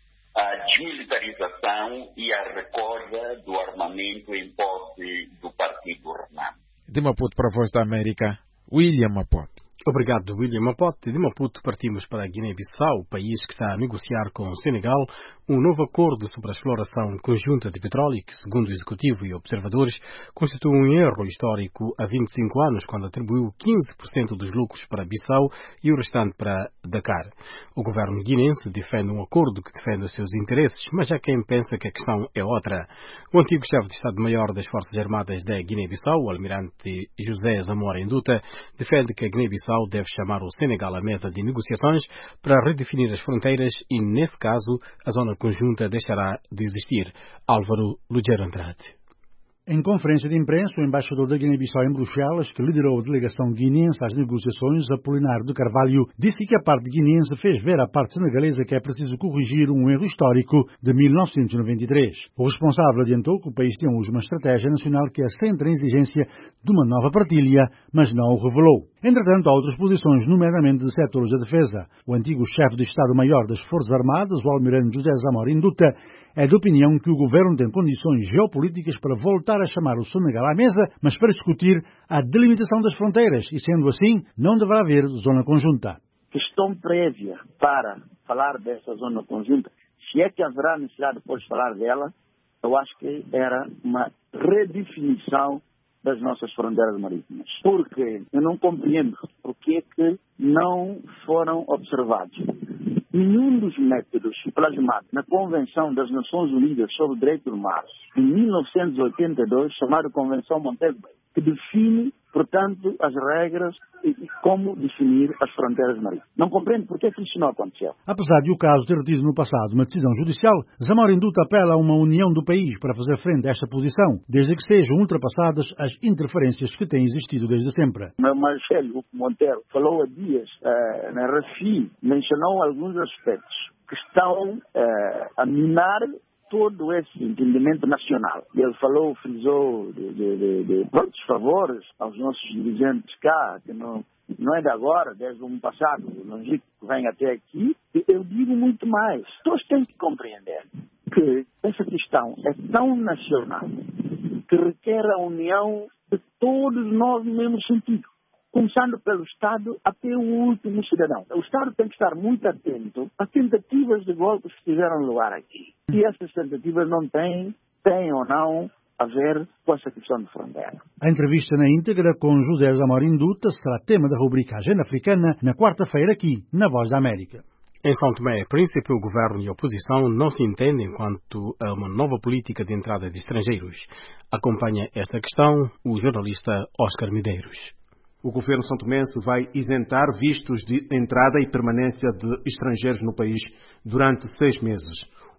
a desmilitarização e a recorda do armamento em posse do Partido Renamo. De Maputo para a Voz da América, William Maputo. Obrigado, William Maputo. De Maputo partimos para a Guiné-Bissau, o país que está a negociar com o Senegal um novo acordo sobre a exploração conjunta de petróleo que, segundo o Executivo e observadores, constitui um erro histórico há vinte e cinco anos, quando atribuiu quinze por cento dos lucros para Bissau e o restante para Dakar. O governo guinense defende um acordo que defende os seus interesses, mas há quem pensa que a questão é outra. O antigo chefe de Estado-Maior das Forças Armadas da Guiné-Bissau, o almirante José Zamora Nduta, defende que a Guiné-Bissau deve chamar o Senegal à mesa de negociações para redefinir as fronteiras e, nesse caso, a zona conjunta deixará de existir. Álvaro Lugero Andrade. Em conferência de imprensa, o embaixador da Guiné-Bissau em Bruxelas, que liderou a delegação guineense às negociações, Apolinário de Carvalho, disse que a parte guineense fez ver à parte senegalesa que é preciso corrigir um erro histórico de mil novecentos e noventa e três. O responsável adiantou que o país tem hoje uma estratégia nacional que assenta a exigência de uma nova partilha, mas não o revelou. Entretanto, há outras posições, nomeadamente de setores da defesa. O antigo chefe de Estado-Maior das Forças Armadas, o almirante José Zamora Nduta, é de opinião que o governo tem condições geopolíticas para voltar a chamar o Senegal à mesa, mas para discutir a delimitação das fronteiras e, sendo assim, não deverá haver zona conjunta. Questão prévia para falar dessa zona conjunta, se é que haverá necessidade depois de falar dela, eu acho que era uma redefinição das nossas fronteiras marítimas. Porque eu não compreendo porque é que não foram observados nenhum dos métodos plasmados na Convenção das Nações Unidas sobre o Direito do Mar, em mil novecentos e oitenta e dois, chamada Convenção Montego Bay, que define, portanto, as regras e, e como definir as fronteiras marítimas. Não compreendo porque que isso não aconteceu. Apesar de o caso ter tido no passado uma decisão judicial, Zamora Nduta apela a uma união do país para fazer frente a esta posição, desde que sejam ultrapassadas as interferências que têm existido desde sempre. O Marcelo Monteiro falou há dias uh, na R F I, mencionou alguns aspectos que estão uh, a minar todo esse entendimento nacional. Ele falou, frisou de, de, de, de muitos favores aos nossos dirigentes cá, que não, não é de agora, desde o ano passado, o longínquo que vem até aqui. Eu digo muito mais. Todos têm que compreender que essa questão é tão nacional que requer a união de todos nós no mesmo sentido. Começando pelo Estado até o último cidadão. O Estado tem que estar muito atento às tentativas de golpes que tiveram lugar aqui. E essas tentativas não têm, têm ou não, a ver com essa questão de fronteira. A entrevista na íntegra com José Zamora Nduta será tema da rubrica Agenda Africana na quarta-feira aqui, na Voz da América. Em São Tomé e Príncipe, o governo e a oposição não se entendem quanto a uma nova política de entrada de estrangeiros. Acompanha esta questão o jornalista Oscar Medeiros. O governo santomense vai isentar vistos de entrada e permanência de estrangeiros no país durante seis meses.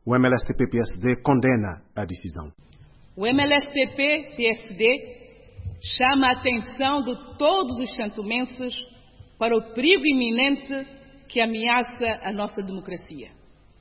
O M L S T P-P S D condena a decisão. O M L S T P-P S D chama a atenção de todos os santomenses para o perigo iminente que ameaça a nossa democracia.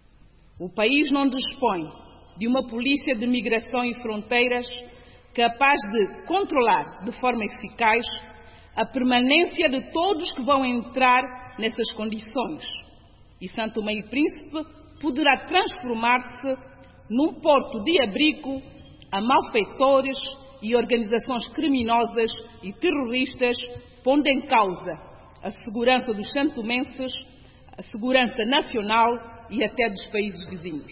O país não dispõe de uma polícia de migração e fronteiras capaz de controlar de forma eficaz a permanência de todos que vão entrar nessas condições. E São Tomé e Príncipe poderá transformar-se num porto de abrigo a malfeitores e organizações criminosas e terroristas, pondo em causa a segurança dos santomenses, a segurança nacional e até dos países vizinhos.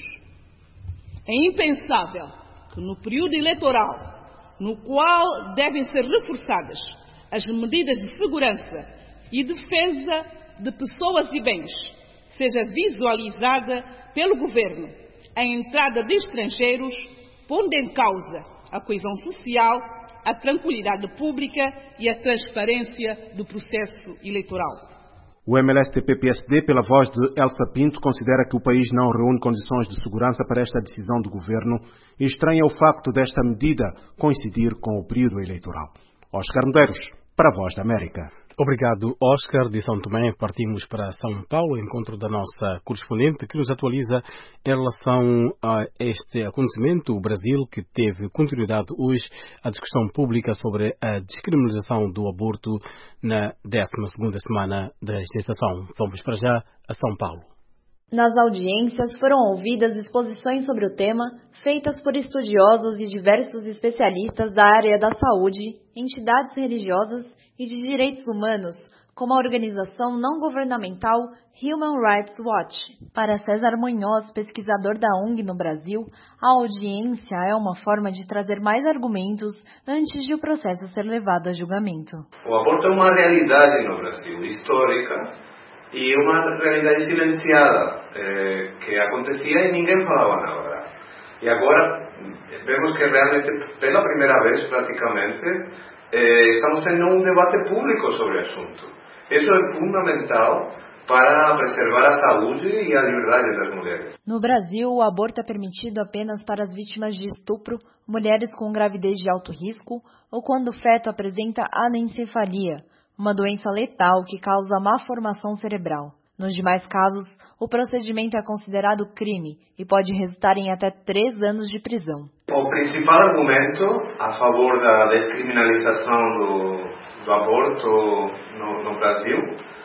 É impensável que no período eleitoral, no qual devem ser reforçadas as medidas de segurança e defesa de pessoas e bens, seja visualizada pelo Governo a entrada de estrangeiros, pondo em causa a coesão social, a tranquilidade pública e a transparência do processo eleitoral. O M L S T P-P S D, pela voz de Elsa Pinto, considera que o país não reúne condições de segurança para esta decisão do governo e estranha o facto desta medida coincidir com o período eleitoral. Oscar Medeiros, para a Voz da América. Obrigado, Oscar. De São Tomé partimos para São Paulo, encontro da nossa correspondente que nos atualiza em relação a este acontecimento. O Brasil, que teve continuidade hoje a discussão pública sobre a descriminalização do aborto na décima segunda semana da gestação. Vamos para já a São Paulo. Nas audiências foram ouvidas exposições sobre o tema, feitas por estudiosos e diversos especialistas da área da saúde, entidades religiosas e de direitos humanos, como a organização não governamental Human Rights Watch. Para César Munhoz, pesquisador da O N G no Brasil, a audiência é uma forma de trazer mais argumentos antes de o processo ser levado a julgamento. O aborto é uma realidade no Brasil, histórica, e uma realidade silenciada, eh, que acontecia e ninguém falava nada. E agora vemos que realmente, pela primeira vez praticamente, eh, estamos tendo um debate público sobre o assunto. Isso é fundamental para preservar a saúde e a liberdade das mulheres. No Brasil, o aborto é permitido apenas para as vítimas de estupro, mulheres com gravidez de alto risco ou quando o feto apresenta anencefalia, uma doença letal que causa má formação cerebral. Nos demais casos, o procedimento é considerado crime e pode resultar em até três anos de prisão. O principal argumento a favor da descriminalização do, do aborto no, no Brasil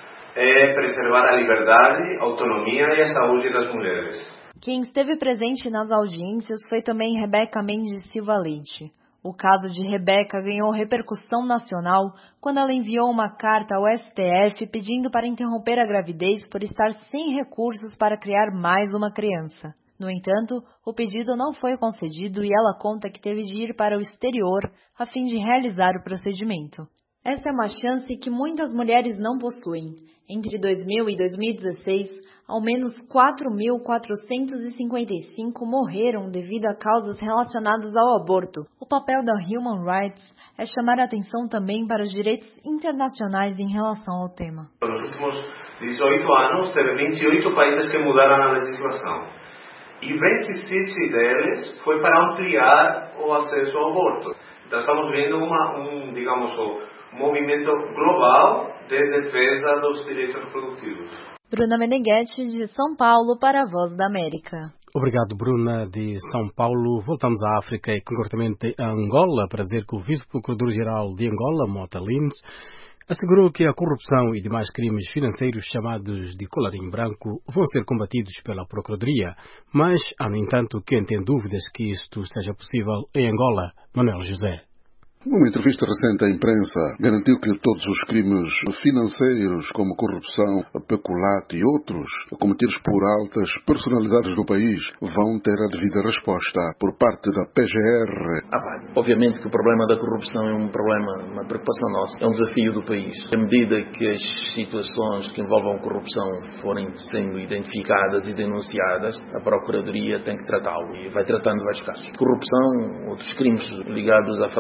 é preservar a liberdade, a autonomia e a saúde das mulheres. Quem esteve presente nas audiências foi também Rebeca Mendes Silva Leite. O caso de Rebeca ganhou repercussão nacional quando ela enviou uma carta ao S T F pedindo para interromper a gravidez por estar sem recursos para criar mais uma criança. No entanto, o pedido não foi concedido e ela conta que teve de ir para o exterior a fim de realizar o procedimento. Essa é uma chance que muitas mulheres não possuem. Entre dois mil e dois mil e dezesseis, ao menos quatro mil quatrocentos e cinquenta e cinco morreram devido a causas relacionadas ao aborto. O papel da Human Rights é chamar a atenção também para os direitos internacionais em relação ao tema. Nos últimos dezoito anos, teve vinte e oito países que mudaram a legislação. E vinte e sete deles foi para ampliar o acesso ao aborto. Então estamos vendo uma, um, digamos, um movimento global de defesa dos direitos reprodutivos. Bruna Meneghetti, de São Paulo, para a Voz da América. Obrigado, Bruna, de São Paulo. Voltamos à África e concretamente a Angola para dizer que o vice-procurador-geral de Angola, Mota Lins, assegurou que a corrupção e demais crimes financeiros chamados de colarinho branco vão ser combatidos pela Procuradoria, mas há, no entanto, quem tem dúvidas que isto seja possível em Angola. Manuel José. Numa entrevista recente à imprensa, garantiu que todos os crimes financeiros, como corrupção, peculato e outros, cometidos por altas personalidades do país, vão ter a devida resposta por parte da P G R. Ah, bem, obviamente que o problema da corrupção é um problema, uma preocupação nossa, é um desafio do país. À medida que as situações que envolvam corrupção forem sendo identificadas e denunciadas, a Procuradoria tem que tratá-lo e vai tratando vários casos. Corrupção, outros crimes ligados a fraudes financeiras,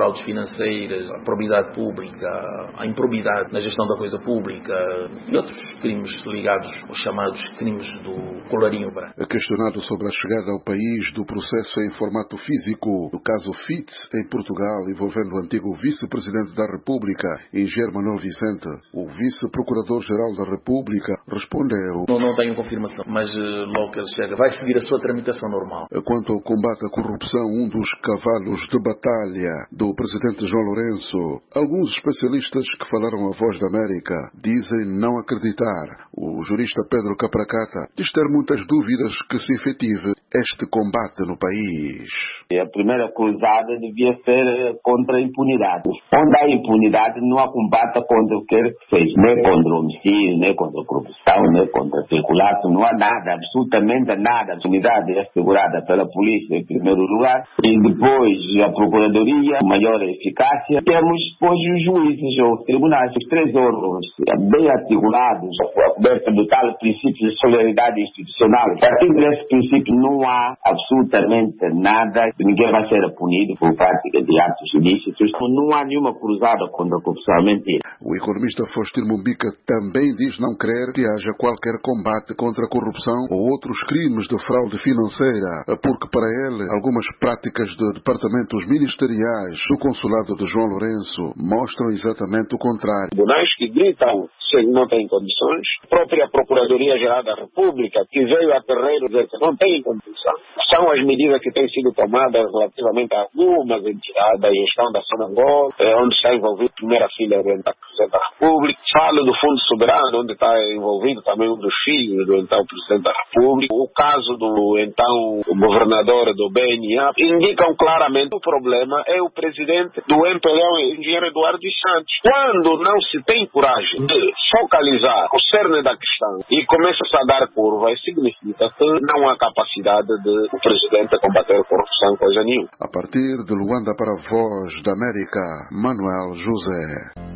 financeiras, a probidade pública, a improbidade na gestão da coisa pública e outros crimes ligados aos chamados crimes do colarinho branco. Questionado sobre a chegada ao país do processo em formato físico do caso Fitz em Portugal, envolvendo o antigo vice-presidente da República, Engenheiro Manuel Vicente, o vice-procurador-geral da República respondeu: Não, não tenho confirmação, mas logo que ele chega vai seguir a sua tramitação normal. Quanto ao combate à corrupção, um dos cavalos de batalha do presidente João Lourenço, alguns especialistas que falaram à Voz da América dizem não acreditar. O jurista Pedro Capracata diz ter muitas dúvidas que se efetive este combate no país. A primeira cruzada devia ser contra a impunidade. Onde há impunidade não há combate contra o que quer que seja. Nem contra o homicídio, nem contra a corrupção, nem contra o peculato. Não há nada, absolutamente nada. A impunidade é assegurada pela polícia em primeiro lugar e depois a procuradoria, maior eficácia. Temos depois os juízes ou os tribunais, os três órgãos bem articulados, a coberta do tal princípio de solidariedade institucional. A partir desse princípio não há absolutamente nada. Ninguém vai ser punido por prática de atos ilícitos. Não há nenhuma cruzada contra a corrupção, é mentira. O economista Faustino Mumbica também diz não crer que haja qualquer combate contra a corrupção ou outros crimes de fraude financeira, porque para ele algumas práticas de departamentos ministeriais do consulado de João Lourenço mostram exatamente o contrário. Tribunais que gritam se não têm condições. A própria Procuradoria-Geral da República, que veio a terreiro dizer que não tem condição. São as medidas que têm sido tomadas relativamente a algumas entidades da gestão da Zona Angola, onde está envolvido a primeira filha oriental do Presidente da República. Falo do Fundo Soberano, onde está envolvido também um dos filhos do então Presidente da República. O caso do então governador do B N A indicam claramente que o problema é o presidente do M P L, o engenheiro Eduardo dos Santos. Quando não se tem coragem de focalizar o cerne da questão e começa-se a dar curva, isso significa que não há capacidade de o presidente combater a corrupção, coisa nenhuma. A partir de Luanda para a Voz da América, Manuel José.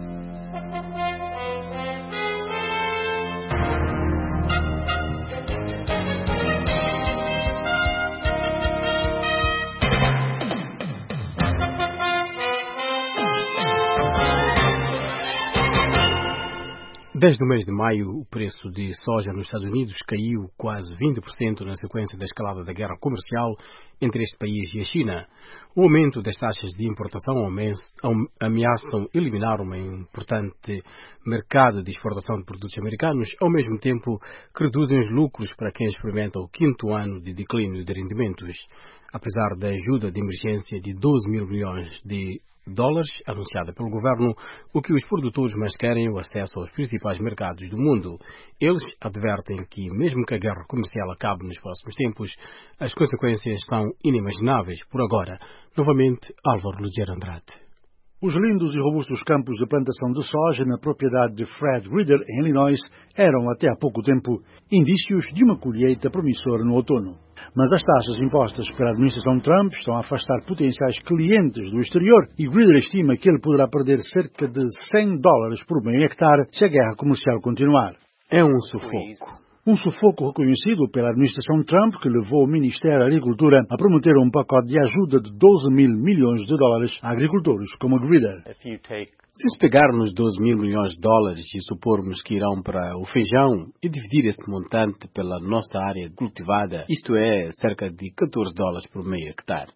Desde o mês de maio, o preço de soja nos Estados Unidos caiu quase vinte por cento na sequência da escalada da guerra comercial entre este país e a China. O aumento das taxas de importação ameaçam eliminar um importante mercado de exportação de produtos americanos, ao mesmo tempo que reduzem os lucros para quem experimenta o quinto ano de declínio de rendimentos. Apesar da ajuda de emergência de doze mil milhões de dólares anunciada pelo governo, o que os produtores mais querem é o acesso aos principais mercados do mundo. Eles advertem que, mesmo que a guerra comercial acabe nos próximos tempos, as consequências são inimagináveis. Por agora, novamente, Álvaro Luger Andrade. Os lindos e robustos campos de plantação de soja na propriedade de Fred Reader, em Illinois, eram, até há pouco tempo, indícios de uma colheita promissora no outono. Mas as taxas impostas pela administração Trump estão a afastar potenciais clientes do exterior e Reader estima que ele poderá perder cerca de cem dólares por meio hectare se a guerra comercial continuar. É um sufoco. Um sufoco reconhecido pela administração Trump, que levou o Ministério da Agricultura a prometer um pacote de ajuda de doze mil milhões de dólares a agricultores como Reader. Se se pegarmos doze mil milhões de dólares e supormos que irão para o feijão e dividir esse montante pela nossa área cultivada, isto é, cerca de catorze dólares por meio hectare.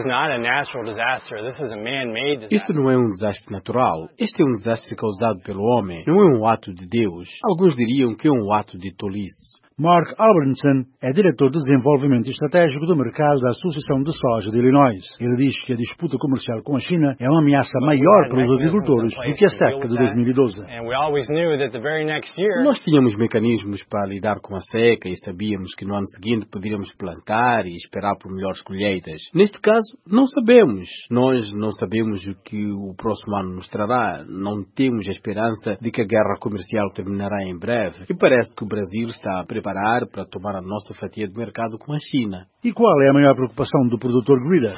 Isto não é um desastre natural. Este é um desastre causado pelo homem. Não é um ato de Deus. Alguns diriam que é um ato de tolice. Mark Albertson é diretor de desenvolvimento estratégico do mercado da Associação de Soja de Illinois. Ele diz que a disputa comercial com a China é uma ameaça maior para os agricultores do que a seca de dois mil e doze. Nós tínhamos mecanismos para lidar com a seca e sabíamos que no ano seguinte poderíamos plantar e esperar por melhores colheitas. Neste caso, não sabemos. Nós não sabemos o que o próximo ano nos trará. Não temos a esperança de que a guerra comercial terminará em breve. E parece que o Brasil está preparado preparar para tomar a nossa fatia de mercado com a China. E qual é a maior preocupação do produtor Grida?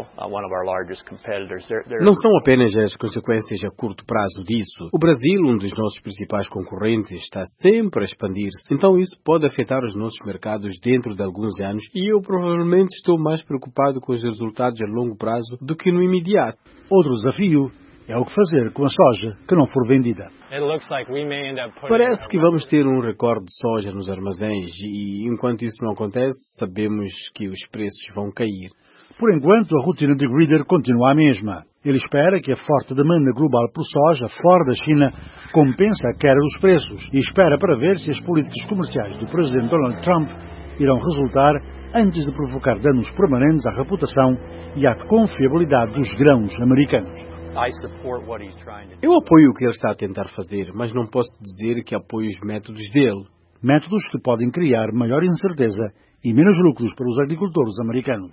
Não são apenas as consequências a curto prazo disso. O Brasil, um dos nossos principais concorrentes, está sempre a expandir-se. Então isso pode afetar os nossos mercados dentro de alguns anos e eu provavelmente estou mais preocupado com os resultados a longo prazo do que no imediato. Outro desafio é o que fazer com a soja que não for vendida. Parece que vamos ter um recorde de soja nos armazéns e, enquanto isso não acontece, sabemos que os preços vão cair. Por enquanto, a rotina de Grider continua a mesma. Ele espera que a forte demanda global por soja fora da China compense a queda dos preços e espera para ver se as políticas comerciais do presidente Donald Trump irão resultar antes de provocar danos permanentes à reputação e à confiabilidade dos grãos americanos. Eu apoio o que ele está a tentar fazer, mas não posso dizer que apoio os métodos dele. Métodos que podem criar maior incerteza e menos lucros para os agricultores americanos.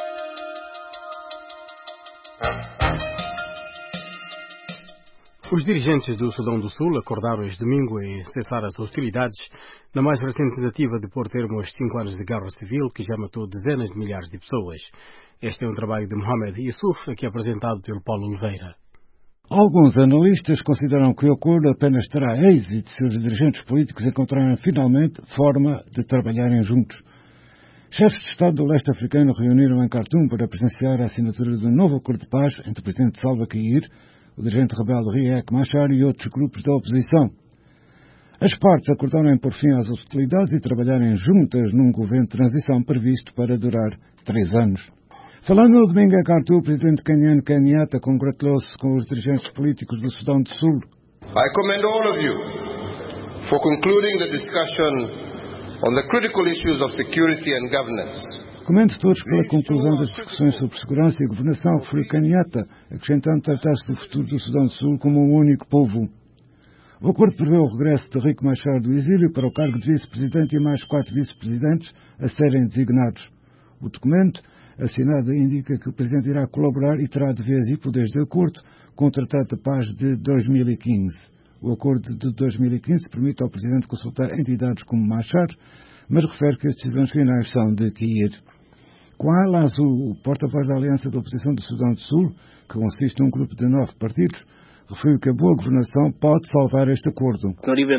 Os dirigentes do Sudão do Sul acordaram este domingo em cessar as hostilidades na mais recente tentativa de pôr termo aos cinco anos de guerra civil que já matou dezenas de milhares de pessoas. Este é um trabalho de Mohamed Yusuf, aqui apresentado pelo Paulo Oliveira. Alguns analistas consideram que o acordo apenas terá êxito se os dirigentes políticos encontrarem finalmente forma de trabalharem juntos. Chefes de Estado do leste africano reuniram em Khartoum para presenciar a assinatura de um novo acordo de paz entre o presidente Salva Kiir, o dirigente rebelde Riek Machar e outros grupos da oposição. As partes acordaram em pôr fim às hostilidades e trabalharem juntas num governo de transição previsto para durar três anos. Falando no domingo em Khartoum, o presidente caniano Kenyatta congratulou-se com os dirigentes políticos do Sudão do Sul. I commend all of you for concluding the discussion on the critical issues of security and governance. Comento todos pela conclusão das discussões sobre segurança e governação, referiu Kenyatta, acrescentando tratar-se do futuro do Sudão do Sul como um único povo. O acordo prevê o regresso de Riek Machar do exílio para o cargo de vice-presidente e mais quatro vice-presidentes a serem designados. O documento assinado indica que o presidente irá colaborar e terá deveres e poderes de acordo com o Tratado de Paz de dois mil e quinze. O acordo de dois mil e quinze permite ao presidente consultar entidades como Machar, mas refere que as decisões finais são de Kiir. Qual Lazo, o porta-voz da Aliança da Oposição do Sudão do Sul, que consiste num grupo de nove partidos, referiu que a boa governação pode salvar este acordo.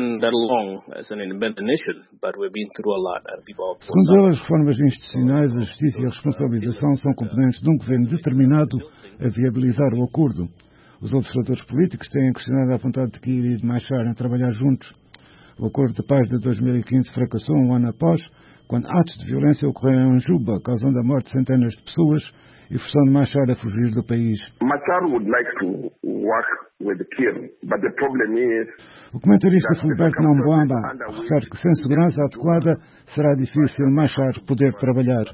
Segundo ele, as reformas institucionais, a justiça e a responsabilização são componentes de um governo determinado a viabilizar o acordo. Os observadores políticos têm questionado a vontade de Kiir e de Machar em trabalhar juntos. O acordo de paz de dois mil e quinze fracassou um ano após, quando atos de violência ocorreram em Juba, causando a morte de centenas de pessoas e forçando Machar a fugir do país. Machar would like to work with Kiir, but the problem is... O comentarista Filiberto Namboamba refere que sem segurança adequada será difícil Machar poder trabalhar.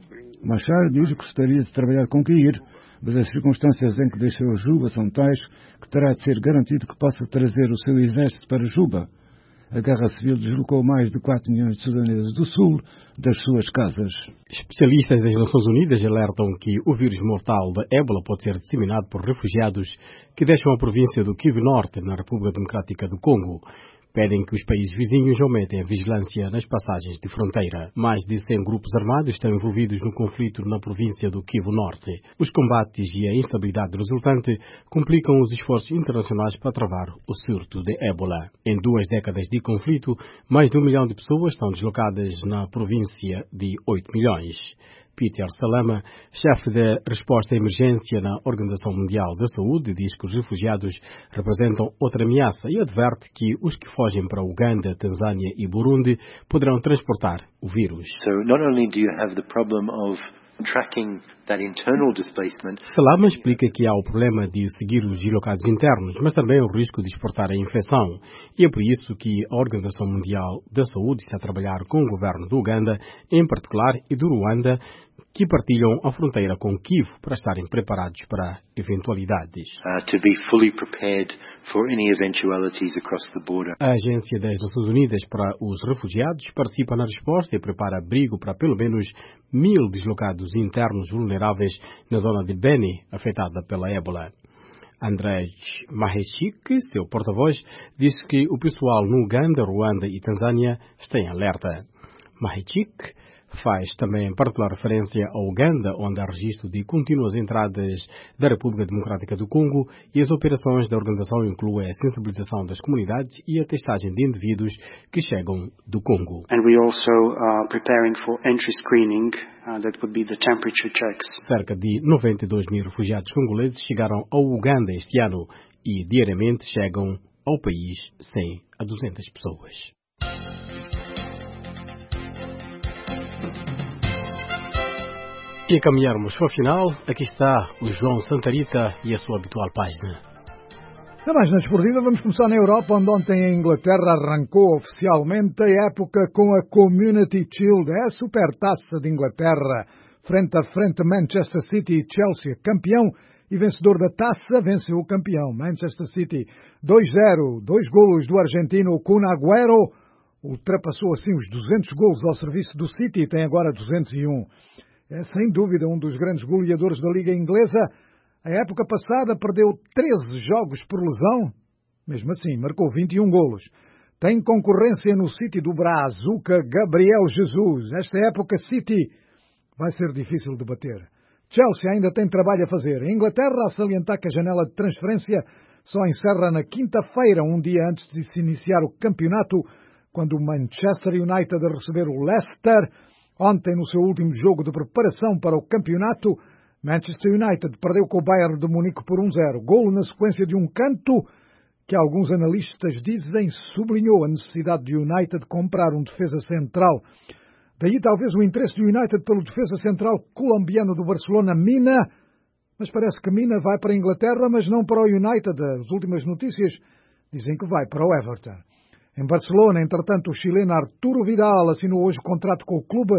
Machar diz que gostaria de trabalhar com Kiir, mas as circunstâncias em que deixou Juba são tais que terá de ser garantido que possa trazer o seu exército para Juba. A guerra civil deslocou mais de quatro milhões de sudaneses do Sul das suas casas. Especialistas das Nações Unidas alertam que o vírus mortal da ébola pode ser disseminado por refugiados que deixam a província do Kivu Norte, na República Democrática do Congo. Pedem que os países vizinhos aumentem a vigilância nas passagens de fronteira. Mais de cem grupos armados estão envolvidos no conflito na província do Kivu Norte. Os combates e a instabilidade resultante complicam os esforços internacionais para travar o surto de ébola. Em duas décadas de conflito, mais de um milhão de pessoas estão deslocadas na província de oito milhões. Peter Salama, chefe da resposta à emergência na Organização Mundial da Saúde, diz que os refugiados representam outra ameaça e adverte que os que fogem para Uganda, Tanzânia e Burundi poderão transportar o vírus. So not only do you have the problem of tracking that internal displacement. Salama explica que há o problema de seguir os deslocados internos, mas também o risco de exportar a infecção. E é por isso que a Organização Mundial da Saúde está a trabalhar com o governo do Uganda, em particular, e do Ruanda, que partilham a fronteira com Kivu para estarem preparados para eventualidades. Uh, to be fully prepared for any eventualities across the border. A Agência das Nações Unidas para os Refugiados participa na resposta e prepara abrigo para pelo menos mil deslocados internos vulneráveis na zona de Beni, afetada pela ébola. Andrej Maheshik, seu porta-voz, disse que o pessoal no Uganda, Ruanda e Tanzânia está em alerta. Mahichik. Faz também particular referência a Uganda, onde há registro de contínuas entradas da República Democrática do Congo e as operações da organização incluem a sensibilização das comunidades e a testagem de indivíduos que chegam do Congo. And we also are preparing for entry screening, uh, that would be the temperature checks. Cerca de noventa e dois mil refugiados congoleses chegaram ao Uganda este ano e diariamente chegam ao país cem a duzentas pessoas. E a caminharmos para o final, aqui está o João Santarita e a sua habitual página. Na mais na desportiva, vamos começar na Europa, onde ontem a Inglaterra arrancou oficialmente a época com a Community Shield, é a supertaça de Inglaterra, frente a frente Manchester City e Chelsea, campeão e vencedor da taça, venceu o campeão, Manchester City, dois zero, dois golos do argentino Kun Agüero, ultrapassou assim os duzentos golos ao serviço do City e tem agora duzentos e um. É sem dúvida um dos grandes goleadores da Liga Inglesa. A época passada perdeu treze jogos por lesão, mesmo assim marcou vinte e um golos. Tem concorrência no City do Brazuca Gabriel Jesus. Esta época City vai ser difícil de bater. Chelsea ainda tem trabalho a fazer. A Inglaterra a salientar que a janela de transferência só encerra na quinta-feira, um dia antes de se iniciar o campeonato, quando o Manchester United a receber o Leicester. Ontem, no seu último jogo de preparação para o campeonato, Manchester United perdeu com o Bayern de Munique por um zero. Golo na sequência de um canto que alguns analistas dizem sublinhou a necessidade de United comprar um defesa central. Daí talvez o interesse do United pelo defesa central colombiano do Barcelona, Mina. Mas parece que Mina vai para a Inglaterra, mas não para o United. As últimas notícias dizem que vai para o Everton. Em Barcelona, entretanto, o chileno Arturo Vidal assinou hoje contrato com o clube.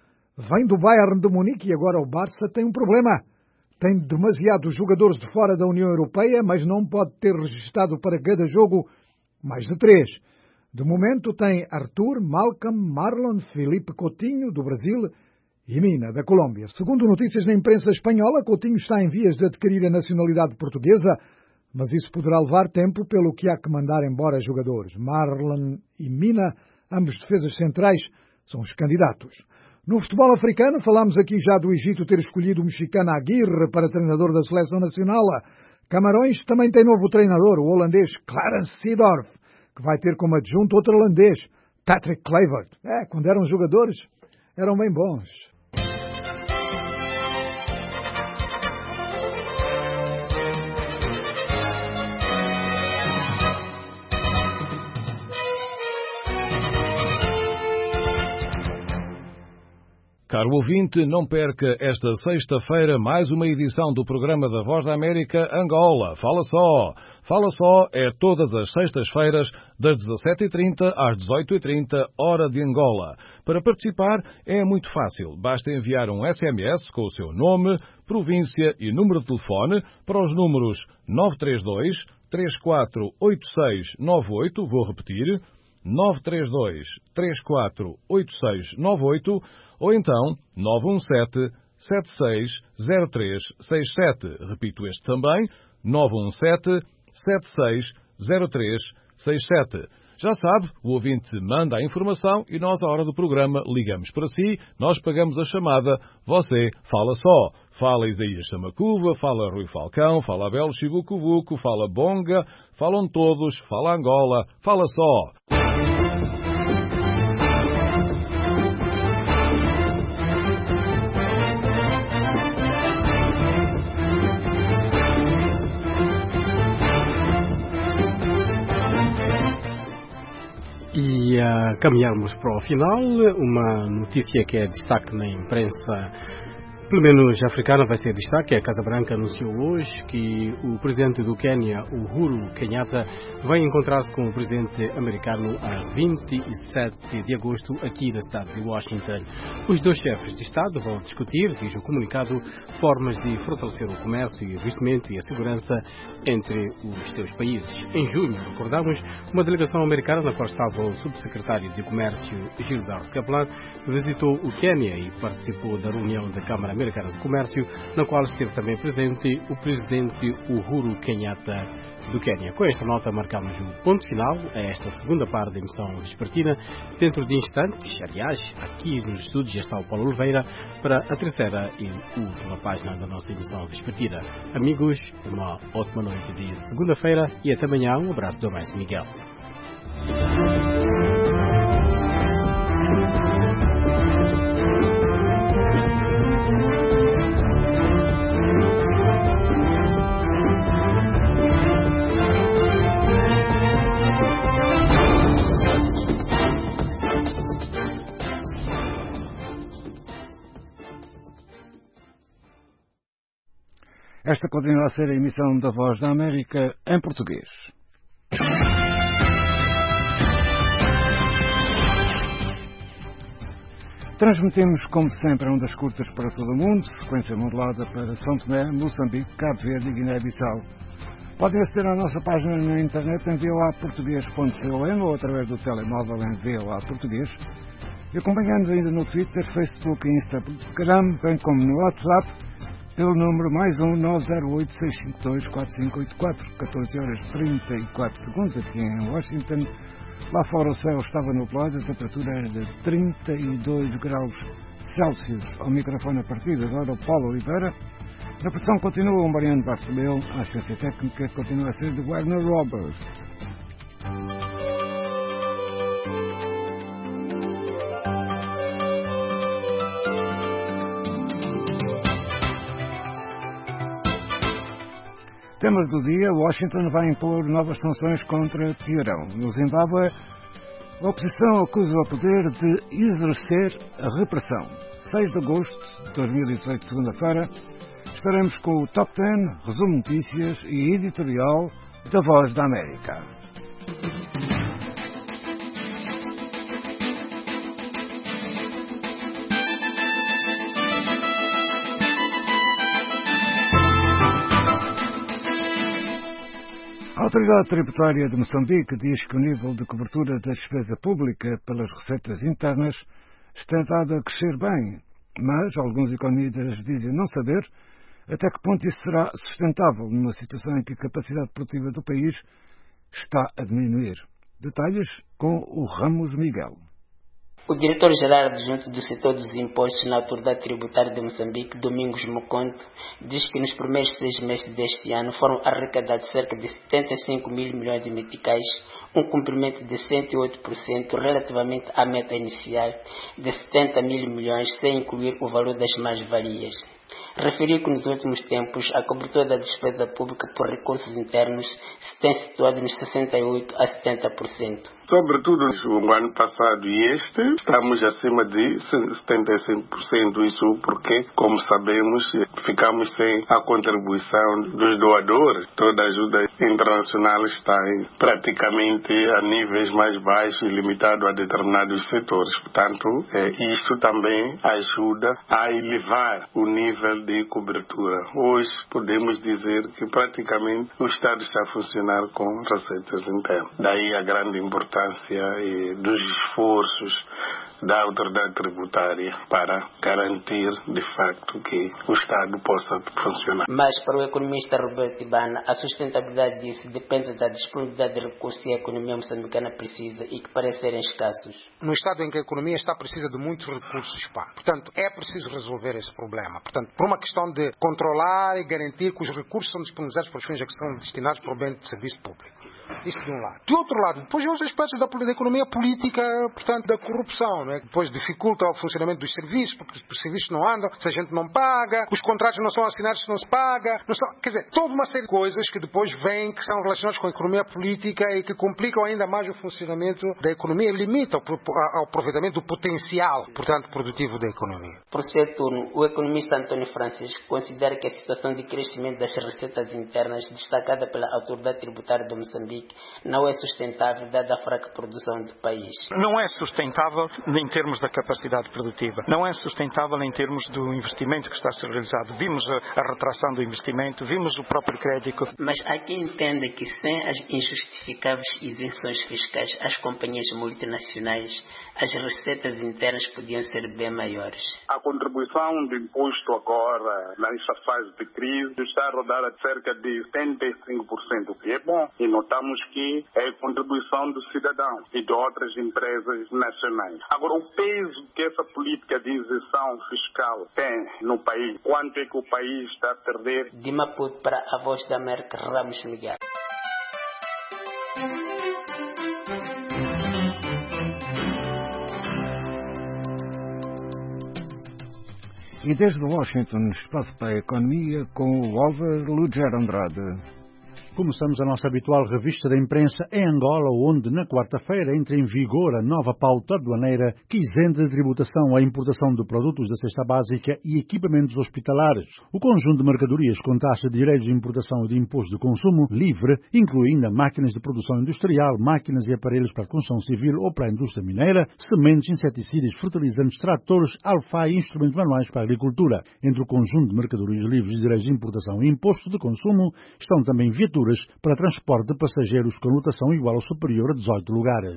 Vem do Bayern de Munique e agora o Barça tem um problema. Tem demasiados jogadores de fora da União Europeia, mas não pode ter registrado para cada jogo mais de três. De momento tem Arthur, Malcolm, Marlon, Felipe Coutinho, do Brasil, e Mina, da Colômbia. Segundo notícias na imprensa espanhola, Coutinho está em vias de adquirir a nacionalidade portuguesa, mas isso poderá levar tempo, pelo que há que mandar embora jogadores. Marlon e Mina, ambos defesas centrais, são os candidatos. No futebol africano, falámos aqui já do Egito ter escolhido o mexicano Aguirre para treinador da seleção nacional. Camarões também tem novo treinador, o holandês Clarence Seedorf, que vai ter como adjunto outro holandês, Patrick Kluivert. É, quando eram jogadores, eram bem bons. Caro ouvinte, não perca esta sexta-feira mais uma edição do programa da Voz da América Angola. Fala só! Fala só é todas as sextas-feiras, das dezassete e trinta às dezoito e trinta, hora de Angola. Para participar é muito fácil. Basta enviar um S M S com o seu nome, província e número de telefone para os números nove três dois, três quatro oito seis nove oito, vou repetir, nove três dois, três quatro oito seis nove oito, ou então nove um sete, sete seis zero três seis sete. Repito este também, nove um sete, sete seis zero três seis sete. Já sabe, o ouvinte manda a informação e nós, à hora do programa, ligamos para si, nós pagamos a chamada, você fala só. Fala Isaías Chamacuva, fala Rui Falcão, fala Abel Chibucubuco, fala Bonga, falam todos, fala Angola, fala só. E a caminharmos para o final, uma notícia que é destaque na imprensa, pelo menos africana, vai ser destaque. A Casa Branca anunciou hoje que o presidente do Quênia, Uhuru Kenyatta, vai encontrar-se com o presidente americano a vinte e sete de agosto aqui na cidade de Washington. Os dois chefes de Estado vão discutir, diz o comunicado, formas de fortalecer o comércio e o investimento e a segurança entre os seus países. Em junho, recordamos, uma delegação americana, na qual estava o subsecretário de Comércio Gilberto Kaplan, visitou o Quênia e participou da reunião da Câmara Sul-Americana de Comércio, na qual esteve também presente o presidente Uhuru Kenyatta do Quênia. Com esta nota marcamos o ponto final a esta segunda parte da emissão vespertina. Dentro de instantes, aliás, aqui nos estúdios já está o Paulo Oliveira para a terceira e última página da nossa emissão vespertina. Amigos, uma ótima noite de segunda-feira e até amanhã. Um abraço do mais Miguel. Esta continua a ser a emissão da Voz da América em português. Transmitimos, como sempre, ondas curtas para todo o mundo, frequência modulada para São Tomé, Moçambique, Cabo Verde e Guiné-Bissau. Podem aceder à nossa página na internet em v o a português ponto com ou através do telemóvel em v o a português. E acompanhamos ainda no Twitter, Facebook e Instagram, bem como no WhatsApp, pelo número mais um nove zero oito, seis cinco dois, quatro cinco oito quatro, catorze horas e trinta e quatro segundos aqui em Washington. Lá fora o céu estava nublado, a temperatura era de trinta e dois graus Celsius. Ao microfone a partir de agora o Paulo Oliveira. Na produção continua o Mariano Bartolomeu, a assistência técnica continua a ser de Wagner Roberts. Temas do dia: Washington vai impor novas sanções contra Teherão. No Zimbábue, a oposição acusa o poder de exercer a repressão. seis de agosto de dois mil e dezoito, segunda-feira, estaremos com o Top dez, resumo notícias e editorial da Voz da América. A Autoridade Tributária de Moçambique diz que o nível de cobertura da despesa pública pelas receitas internas está dado a crescer bem, mas alguns economistas dizem não saber até que ponto isso será sustentável numa situação em que a capacidade produtiva do país está a diminuir. Detalhes com o Ramos Miguel. O diretor-geral adjunto do setor dos impostos na Autoridade Tributária de Moçambique, Domingos Moconto, diz que nos primeiros seis meses deste ano foram arrecadados cerca de setenta e cinco mil milhões de meticais, um cumprimento de cento e oito por cento relativamente à meta inicial de setenta mil milhões, sem incluir o valor das mais-valias. Referiu que nos últimos tempos a cobertura da despesa pública por recursos internos se tem situado nos sessenta e oito a setenta por cento. Sobretudo no ano passado e este, estamos acima de setenta e cinco por cento. Isso porque, como sabemos, ficamos sem a contribuição dos doadores. Toda a ajuda internacional está em, praticamente a níveis mais baixos e limitado a determinados setores. Portanto, é, isto também ajuda a elevar o nível de cobertura. Hoje podemos dizer que praticamente o Estado está a funcionar com receitas internas. Daí a grande importância e dos esforços da autoridade tributária para garantir de facto que o Estado possa funcionar. Mas para o economista Roberto Ibana, a sustentabilidade disso depende da disponibilidade de recursos que a economia moçambicana precisa e que parecem serem escassos. No estado em que a economia está precisa de muitos recursos, pá. Portanto, é preciso resolver esse problema. Portanto, por uma questão de controlar e garantir que os recursos são disponibilizados para os fins a que são destinados para o bem de serviço público. Isso de um lado. De outro lado, depois há os aspectos da, da economia política, portanto, da corrupção, não é? Depois dificulta o funcionamento dos serviços, porque os serviços não andam, se a gente não paga, os contratos não são assinados se não se paga, não são, quer dizer, toda uma série de coisas que depois vêm, que são relacionadas com a economia política e que complicam ainda mais o funcionamento da economia e limitam ao aproveitamento do potencial, portanto, produtivo da economia. Por seu turno, o economista António Francisco considera que a situação de crescimento das receitas internas destacada pela Autoridade Tributária de Moçambique não é sustentável dada a fraca produção do país. Não é sustentável em termos da capacidade produtiva, não é sustentável em termos do investimento que está a ser realizado. Vimos a, a retração do investimento, vimos o próprio crédito. Mas há quem entenda que sem as injustificáveis isenções fiscais às companhias multinacionais, as receitas internas podiam ser bem maiores. A contribuição do imposto agora, nesta fase de crise, está a rodar a cerca de setenta e cinco por cento, o que é bom. E notamos que é a contribuição do cidadão e de outras empresas nacionais. Agora, o peso que essa política de isenção fiscal tem no país, quanto é que o país está a perder? De Maputo para a Voz da América, Ramos Miguel. E desde Washington, espaço para a economia com o Álvaro Luger Andrade. Começamos a nossa habitual revista da imprensa em Angola, onde na quarta-feira entra em vigor a nova pauta aduaneira que isenta de tributação a importação de produtos da cesta básica e equipamentos hospitalares. O conjunto de mercadorias com taxa de direitos de importação e de imposto de consumo livre inclui ainda máquinas de produção industrial, máquinas e aparelhos para a construção civil ou para a indústria mineira, sementes, inseticidas, fertilizantes, tratores, alfa e instrumentos manuais para a agricultura. Entre o conjunto de mercadorias livres de direitos de importação e imposto de consumo estão também viaturas para transporte de passageiros com lotação igual ou superior a dezoito lugares.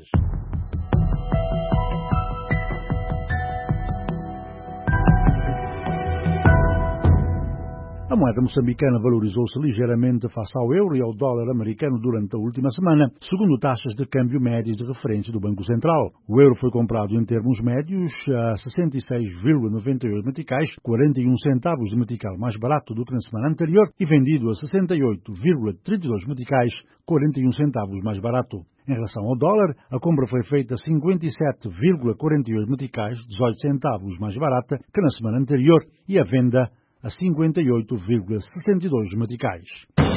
A moeda moçambicana valorizou-se ligeiramente face ao euro e ao dólar americano durante a última semana, segundo taxas de câmbio médias de referência do Banco Central. O euro foi comprado em termos médios a sessenta e seis vírgula noventa e oito meticais, quarenta e um centavos de metical mais barato do que na semana anterior, e vendido a sessenta e oito vírgula trinta e dois meticais, quarenta e um centavos mais barato. Em relação ao dólar, a compra foi feita a cinquenta e sete vírgula quarenta e oito meticais, dezoito centavos mais barata que na semana anterior, e a venda a cinquenta e oito vírgula sessenta e dois meticais.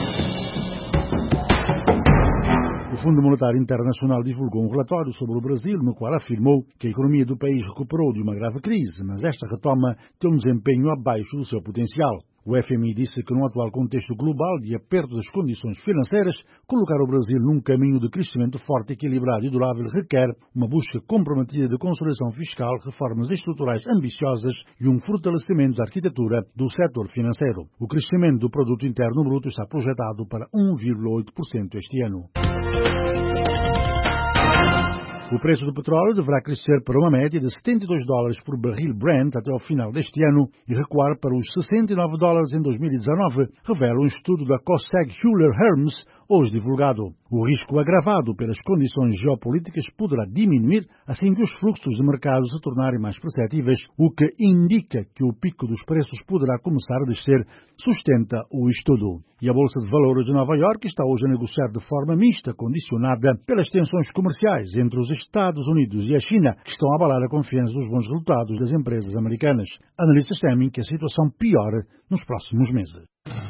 O Fundo Monetário Internacional divulgou um relatório sobre o Brasil, no qual afirmou que a economia do país recuperou de uma grave crise, mas esta retoma tem um desempenho abaixo do seu potencial. O F M I disse que no atual contexto global de aperto das condições financeiras, colocar o Brasil num caminho de crescimento forte, equilibrado e durável requer uma busca comprometida de consolidação fiscal, reformas estruturais ambiciosas e um fortalecimento da arquitetura do setor financeiro. O crescimento do produto interno bruto está projetado para um vírgula oito por cento este ano. O preço do petróleo deverá crescer para uma média de setenta e dois dólares por barril Brent até ao final deste ano e recuar para os sessenta e nove dólares em dois mil e dezanove, revela um estudo da COSEG Hewler Hermes, hoje divulgado. O risco agravado pelas condições geopolíticas poderá diminuir assim que os fluxos de mercado se tornarem mais perceptíveis, o que indica que o pico dos preços poderá começar a descer, sustenta o estudo. E a Bolsa de Valores de Nova Iorque está hoje a negociar de forma mista, condicionada pelas tensões comerciais entre os Estados Unidos e a China, que estão a abalar a confiança dos bons resultados das empresas americanas. Analistas temem que a situação piore nos próximos meses.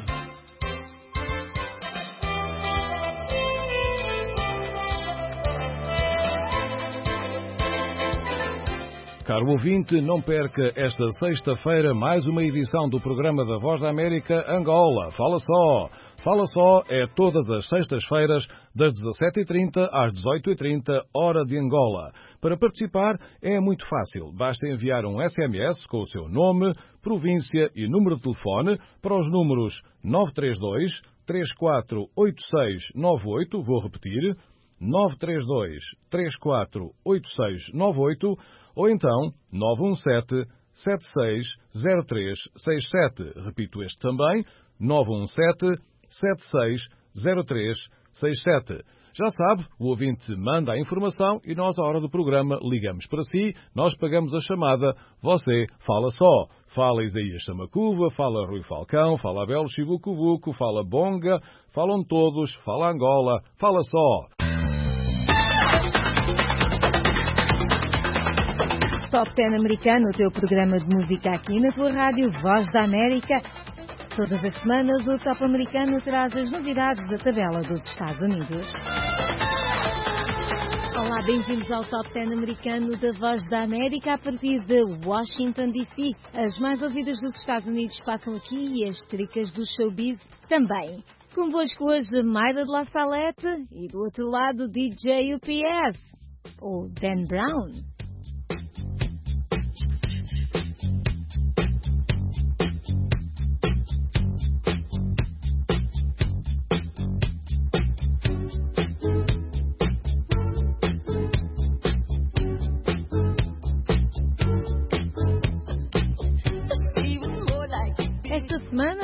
Caro ouvinte, não perca esta sexta-feira mais uma edição do programa da Voz da América Angola. Fala só! Fala só é todas as sextas-feiras, das dezassete e trinta às dezoito e trinta, hora de Angola. Para participar é muito fácil. Basta enviar um S M S com o seu nome, província e número de telefone para os números nove três dois, três quatro oito seis nove oito, vou repetir, nove três dois, três quatro oito seis nove oito, ou então nove um sete, sete seis zero três seis sete. Repito este também, nove um sete, sete seis zero três seis sete. Já sabe, o ouvinte manda a informação e nós, à hora do programa, ligamos para si, nós pagamos a chamada, você fala só. Fala Isaías Samacuva, fala Rui Falcão, fala Abel Chivucuvuco, fala Bonga, falam todos, fala Angola, fala só. Top dez americano, o teu programa de música aqui na tua rádio Voz da América. Todas as semanas o Top americano traz as novidades da tabela dos Estados Unidos. Olá, bem-vindos ao Top dez americano da Voz da América a partir de Washington, D C As mais ouvidas dos Estados Unidos passam aqui e as tricas do showbiz também. Convosco hoje Mayra de La Salette e do outro lado D J U P S, ou Dan Brown.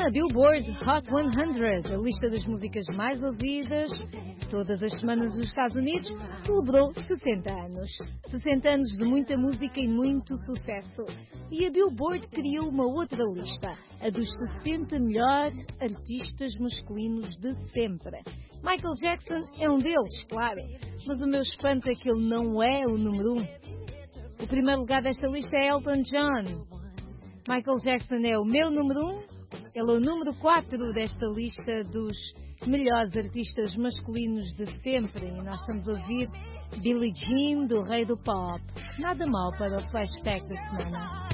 A Billboard Hot cem, a lista das músicas mais ouvidas todas as semanas nos Estados Unidos, celebrou sessenta anos. sessenta anos de muita música e muito sucesso. E a Billboard criou uma outra lista, a dos sessenta melhores artistas masculinos de sempre. Michael Jackson é um deles, claro, mas o meu espanto é que ele não é o número um. O primeiro lugar desta lista é Elton John. Michael Jackson é o meu número um, ele é o número quatro desta lista dos melhores artistas masculinos de sempre. E nós estamos a ouvir Billie Jean, do Rei do Pop. Nada mal para o flashback da semana.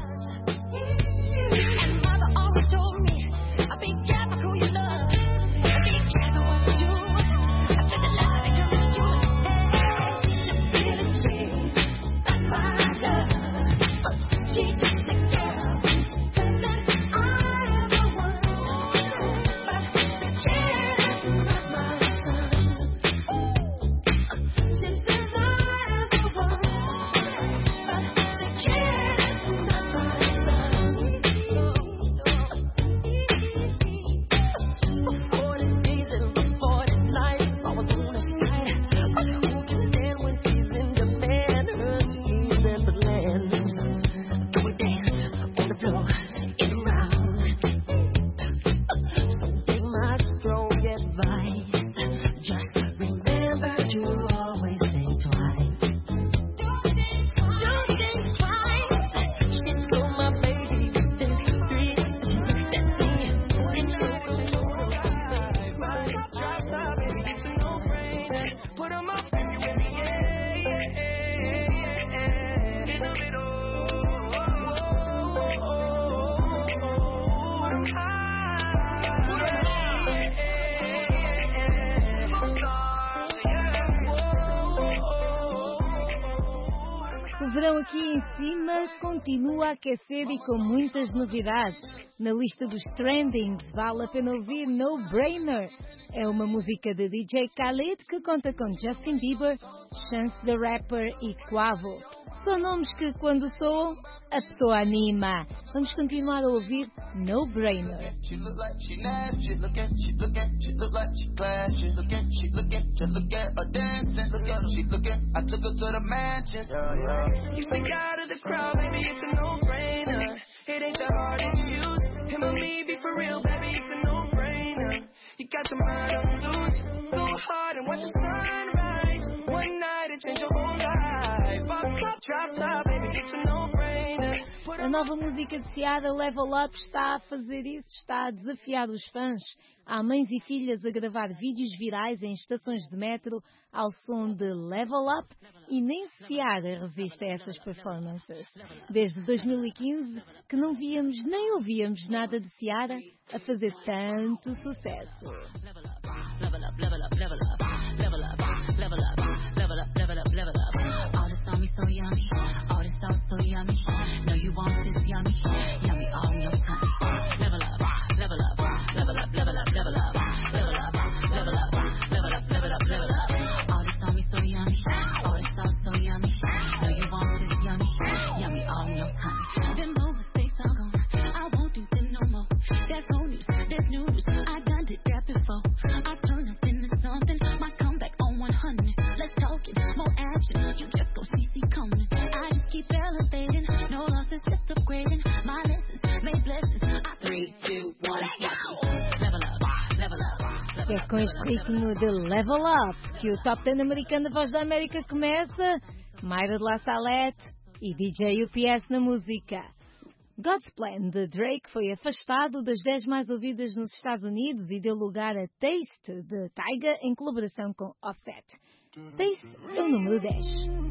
O verão aqui em cima continua a aquecer e com muitas novidades. Na lista dos trendings vale a pena ouvir No Brainer. É uma música de D J Khaled que conta com Justin Bieber, Chance the Rapper e Quavo. São nomes que, quando soam, a pessoa anima. Vamos continuar a ouvir No Brainer. She look like she nasty. She look at, she look at, she look like she class. She look at, she look at, she look at her dancing. Look at, she look at, I took her to the mansion. Yeah, yeah. You stick out of the crowd, baby, it's a no-brainer. It ain't that hard to use. Him and me be for real, baby, it's a no-brainer. You got your mind on loose. Go hard and watch the sunrise. One night it changed your whole life. Pop top, drop top, baby, it's a no-brainer. A nova música de Ciara, Level Up, está a fazer isso, está a desafiar os fãs. Há mães e filhas a gravar vídeos virais em estações de metro ao som de Level Up e nem Ciara resiste a essas performances. Desde dois mil e quinze que não víamos nem ouvíamos nada de Ciara a fazer tanto sucesso. Level up, level up, level up, level up, level up, level up, level up, level up, level up. All this on me so yummy, all this sauce so yummy. No, you want this yummy, yummy all your tummy. Level up, level up, level up, level up, level up, level up, level up, level up, level up, level up. All this on me so yummy, all this sauce so yummy. No, you want this yummy, yummy all your tummy. Them old mistakes are gone, I won't do them no more. That's old news, that's news, I done did that before. I turn up into something, my comeback on one hundred. Let's talk it, more action, you just go see see coming. I just keep elevating, no losses, just upgrading. My lessons, made blessings. I three, two, one, level up, level up. É com este ritmo de Level Up que o Top dez americano da Voz da América começa. Mayra de La Salette e D J U P S na música. God's Plan, de Drake, foi afastado das dez mais ouvidas nos Estados Unidos e deu lugar a Taste, de Tyga, em colaboração com Offset. Taste é o número dez.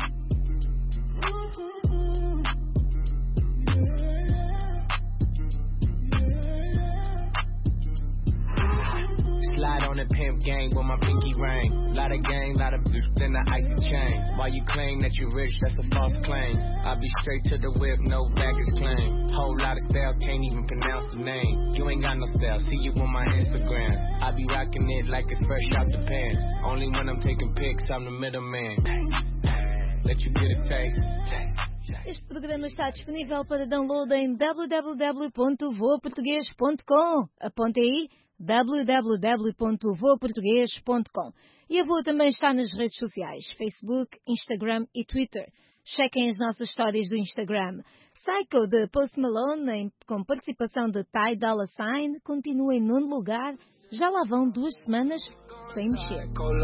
Slide on the pimp gang with my pinky ring. Lot of gang, lot of bitch, then the icy chain. Why you claim that you rich, that's a false claim. I be straight to the whip, no baggage claim. Whole lot of styles, can't even pronounce the name. You ain't got no style, see you on my Instagram. I be rocking it like it's fresh out the pan. Only when I'm taking pics, I'm the middleman. Let you get a taste. Este programa está disponível para download em w w w ponto voa português ponto com. Aponte aí, w w w ponto voa português ponto com. E a Voa também está nas redes sociais, Facebook, Instagram e Twitter. Chequem as nossas histórias do Instagram. Psycho, de Post Malone, em, com participação de Ty Dolla Sign, continua em nono lugar. Já lá vão duas semanas sem mexer.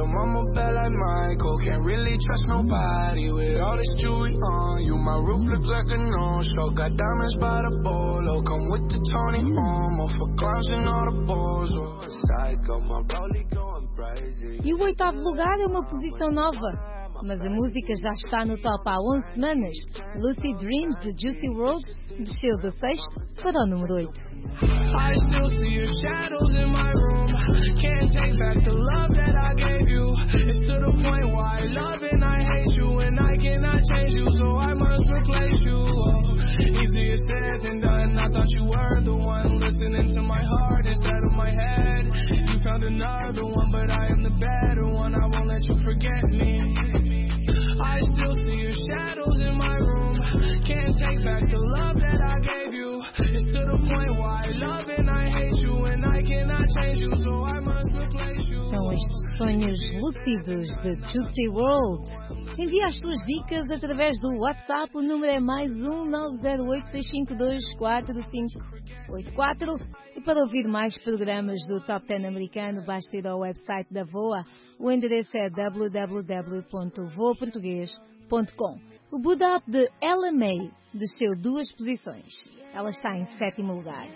E o oitavo lugar é uma posição nova. Mas a música já está no top há onze semanas. Lucid Dreams, de Juicy world, desceu do sexto para o número oito. I still see your shadows in my room. Can't take back the love that I gave you. It's to the point why I love and I hate you, and I cannot change you, so I must replace you. Oh, easier said than done. I thought you were the one listening to my heart instead of my head. You found another one, but I am the better one. I won't let you forget me. I still see your shadows in my room. Can't take back the love that I gave you. It's to the point why I love and I hate you, and I cannot change you, so I must replace you. São estes sonhos lúcidos de Juicy world. Envia as tuas dicas através do WhatsApp. O número é mais um nove zero oito seis cinco dois quatro cinco oito quatro. E para ouvir mais programas do Top dez americano, basta ir ao website da Voa. O endereço é w w w ponto voa português ponto com. O Boot Up de Ella May desceu duas posições. Ela está em sétimo lugar.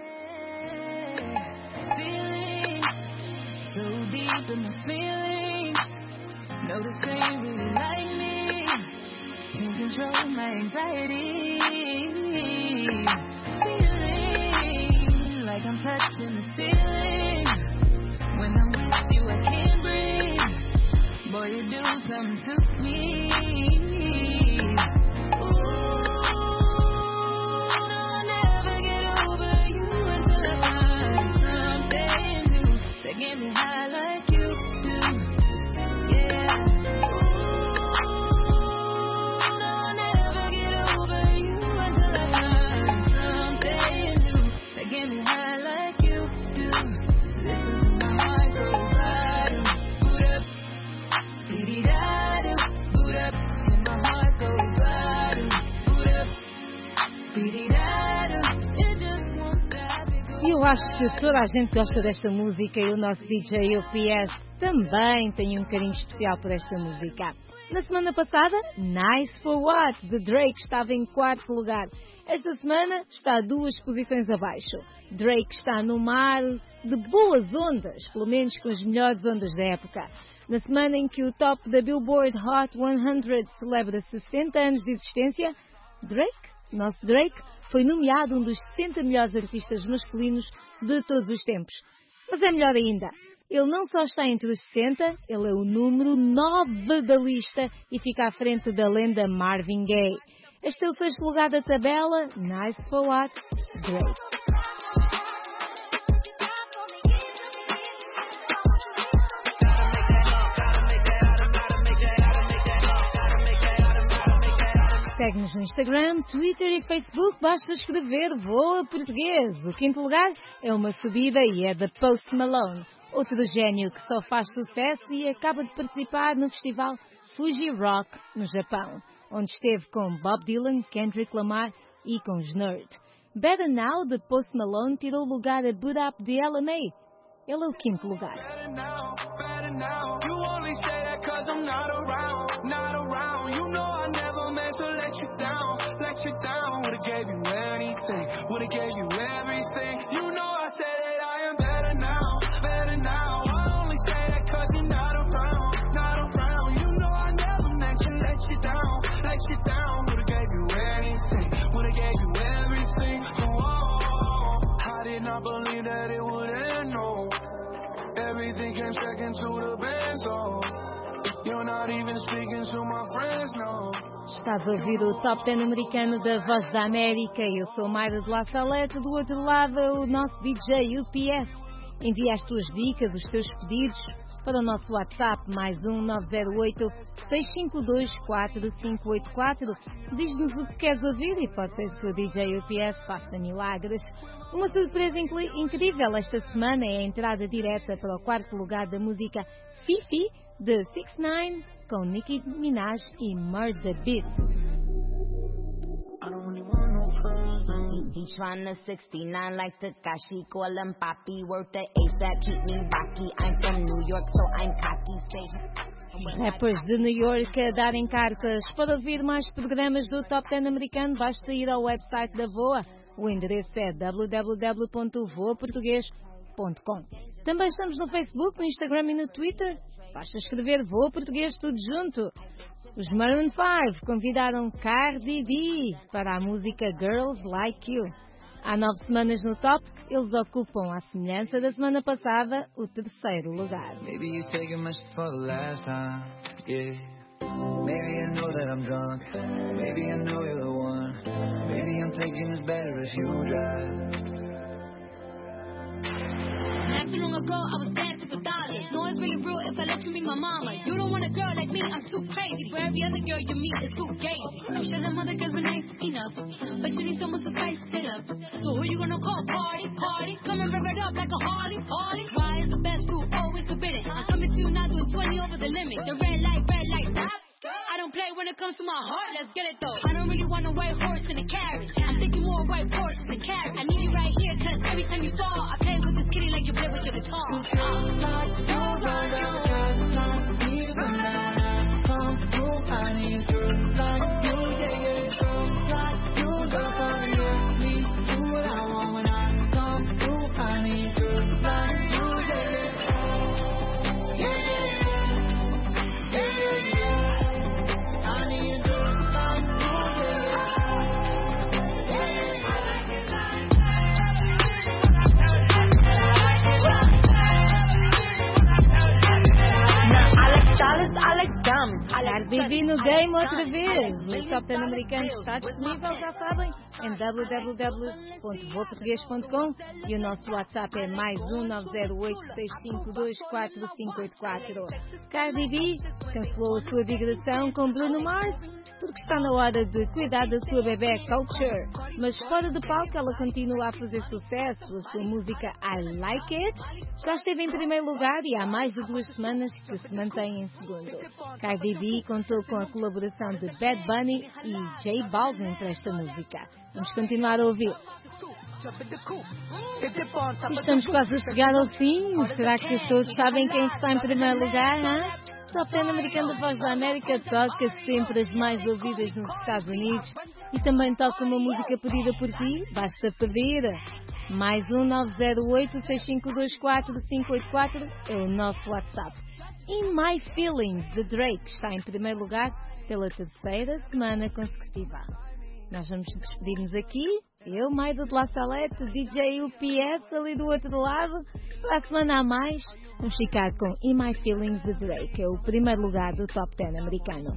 Like I'm touching the ceiling. When I'm with you, I can't breathe. Boy, you do something to me. Ooh, no, I'll never get over you until I find something new that get me high like you do. Yeah. Ooh, no, I'll never get over you until I find something new that get me high. Eu acho que toda a gente gosta desta música e o nosso D J U P S também tem um carinho especial por esta música. Na semana passada, Nice for What, de Drake, estava em quarto lugar. Esta semana está duas posições abaixo. Drake está no mar de boas ondas, pelo menos com as melhores ondas da época. Na semana em que o top da Billboard Hot cem celebra sessenta anos de existência, Drake, nosso Drake, foi nomeado um dos sessenta melhores artistas masculinos de todos os tempos. Mas é melhor ainda, ele não só está entre os sessenta, ele é o número nove da lista e fica à frente da lenda Marvin Gaye. Este é o sexto lugar da tabela, Nice for What, Drake. Segue-nos no Instagram, Twitter e Facebook, basta escrever Voa Português. O quinto lugar é uma subida e é da Post Malone, outro gênio que só faz sucesso e acaba de participar no festival Fuji Rock, no Japão, onde esteve com Bob Dylan, Kendrick Lamar e com os Nerd. Better Now, de Post Malone, tirou o lugar a Boot Up de Ella May. Ele é o quinto lugar. You down, let you down, would've gave you anything, would've gave you everything. You know I said that I am better now, better now. I only say that cause you're not around, not around. You know I never meant to let you down, let you down. Would've gave you anything, would've gave you everything. Oh, I did not believe that it would end, no. Everything came second to the best, oh. You're not even speaking to my friends, no. Estás a ouvir o Top dez americano da Voz da América. Eu sou Mayra de La Salete. Do outro lado é o nosso D J U P S. Envia as tuas dicas, os teus pedidos para o nosso WhatsApp, mais um nove zero oito, seis cinco dois, quatro cinco oito quatro. Diz-nos o que queres ouvir e pode ser que o D J U P S faça milagres. Uma surpresa incrível esta semana é a entrada direta para o quarto lugar da música Fifi, de six nine, com Nicki Minaj e Murder Beat. He tryna sixty-nine like Tekashi, call him Papi, worth the ASAP, keep me rocky. I'm from New York, so I'm cocky. Rappers de New York a darem cartas. Para ouvir mais programas do Top dez americano, basta ir ao website da VOA. O endereço é w w w ponto voa português ponto com. Também estamos no Facebook, no Instagram e no Twitter. Basta escrever Voa Português tudo junto. Os Maroon five convidaram Cardi B para a música Girls Like You. Há nove semanas no Top, eles ocupam, à semelhança da semana passada, o terceiro lugar. Maybe you taking much for the last time, yeah. Maybe I know that I'm drunk, maybe I know you're the one. Maybe I'm thinking it's better if you drive. Not too long ago, I was dancing for dollars. No, it's really real if I let you meet my mama. You don't want a girl like me, I'm too crazy. But every other girl you meet is too gay. I'm sure them other girls were nice enough, but you need someone to spice it up. So who you gonna call? Party, party. Come and rev it up like a Harley, Harley. Why is the best food always forbidden? I'm coming to you now doing twenty over the limit. The red light, red light, stop. I don't play when it comes to my heart, let's get it though. I don't really want a white horse in a carriage. I'm thinking more white horse in a carriage. I need you right here, cause every time you fall, I play with this kitty like you play with your guitar. Uh, like you run down, like you come down, come through, I need you like you, yeah, yeah, like you, girl, come here, me, do what I want when I come through, I need you like you, yeah, yeah, yeah, yeah, yeah, yeah. Cardi B no game outra vez. O Top dez americano está disponível, já sabem, em w w w ponto voa português ponto com e o nosso WhatsApp é mais um nove zero oito, seis cinco dois, quatro cinco oito quatro. Cardi B cancelou a sua digressão com Bruno Mars porque está na hora de cuidar da sua bebé Culture. Mas fora de palco ela continua a fazer sucesso. A sua música I Like It já esteve em primeiro lugar e há mais de duas semanas que se mantém em segundo. Cardi B contou com a colaboração de Bad Bunny e J Balvin para esta música. Vamos continuar a ouvir. Estamos quase a chegar ao fim. Será que todos sabem quem está em primeiro lugar? Hein? Top dez americano da Voz da América toca sempre as mais ouvidas nos Estados Unidos e também toca uma música pedida por ti. Basta pedir. Mais um nove zero oito, seis cinco dois, quatro cinco oito quatro é o nosso WhatsApp. In My Feelings, de Drake, está em primeiro lugar pela terceira semana consecutiva. Nós vamos despedir-nos aqui. Eu, Maido de La Salete, D J U P S ali do outro lado. Para a semana a mais, vamos ficar com In My Feelings, de Drake, é o primeiro lugar do Top dez americano.